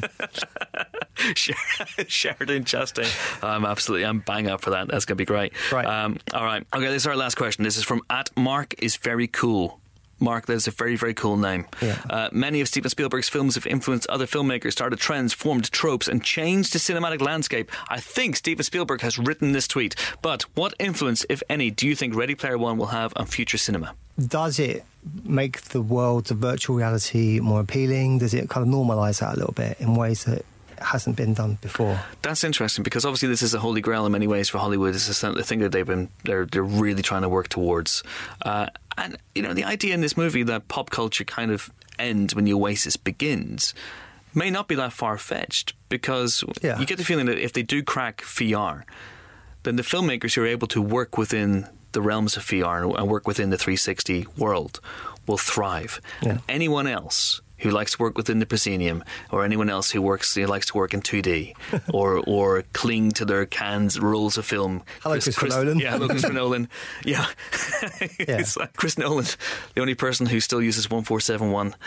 Sheridan Chastain. I'm bang up for that. That's going to be great. Right. All right. Okay, this is our last question. This is from @MarkIsVeryCool. Mark, that is a very, very cool name. Yeah. Many of Steven Spielberg's films have influenced other filmmakers, started trends, formed tropes, and changed the cinematic landscape. I think Steven Spielberg has written this tweet. But what influence, if any, do you think Ready Player One will have on future cinema? Does it make the world of virtual reality more appealing? Does it kind of normalise that a little bit in ways that hasn't been done before? That's interesting, because obviously this is a holy grail in many ways for Hollywood. This is the thing that they're really trying to work towards. And you know, the idea in this movie that pop culture kind of ends when the Oasis begins may not be that far-fetched, because you get the feeling that if they do crack VR, then the filmmakers who are able to work within the realms of VR and work within the 360 world will thrive. Yeah. And anyone else who likes to work within the proscenium, or anyone else who likes to work in 2D, or cling to their canned rules of film. Hello, Christopher Nolan. Yeah, hello, Christopher Nolan. Yeah. It's like Chris Nolan, the only person who still uses 1471.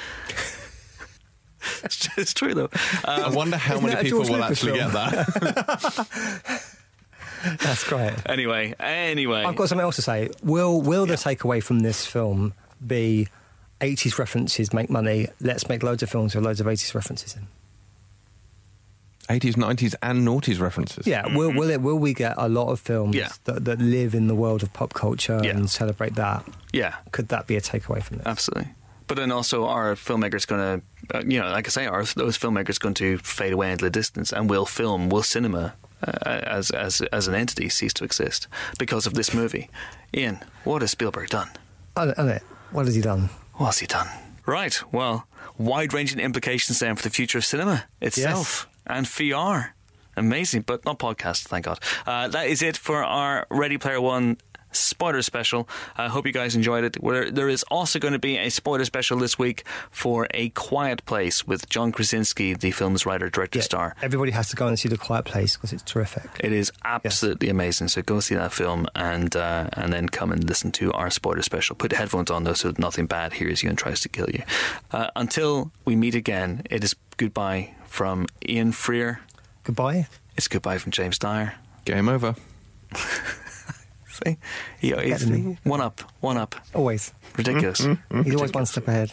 It's true, though. I wonder how many people will actually get that. That's great. Anyway. I've got something else to say. Will the takeaway from this film be 80s references make money, let's make loads of films with loads of 80s references in? 80s, 90s and noughties references. Yeah, will we get a lot of films that live in the world of pop culture and celebrate that? Yeah. Could that be a takeaway from this? Absolutely. But then also, are filmmakers going to, like I say, are those filmmakers going to fade away into the distance, and will cinema as an entity cease to exist because of this movie? Ian, what has Spielberg done? What has he done? What's he done? Right, well, wide-ranging implications then for the future of cinema itself and VR. Amazing, but not podcast, thank God. That is it for our Ready Player One spoiler special. I hope you guys enjoyed it. There is also going to be a spoiler special this week for A Quiet Place with John Krasinski, the film's writer, director, star. Everybody has to go and see The Quiet Place because it's terrific. It is absolutely amazing. So go see that film and then come and listen to our spoiler special. Put the headphones on though, so that nothing bad hears you and tries to kill you. Until we meet again, it is goodbye from Ian Freer. Goodbye. It's goodbye from James Dyer. Game over. See? He's one up. Always. Ridiculous. He's always one step ahead.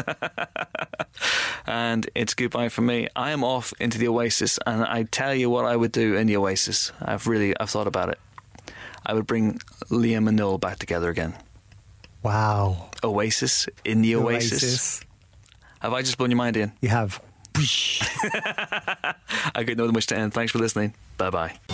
And it's goodbye from me. I am off into the Oasis, and I tell you what I would do in the Oasis. I've thought about it. I would bring Liam and Noel back together again. Wow. Oasis in the Oasis. Have I just blown your mind, Ian? You have. I couldn't know much to end. Thanks for listening. Bye-bye.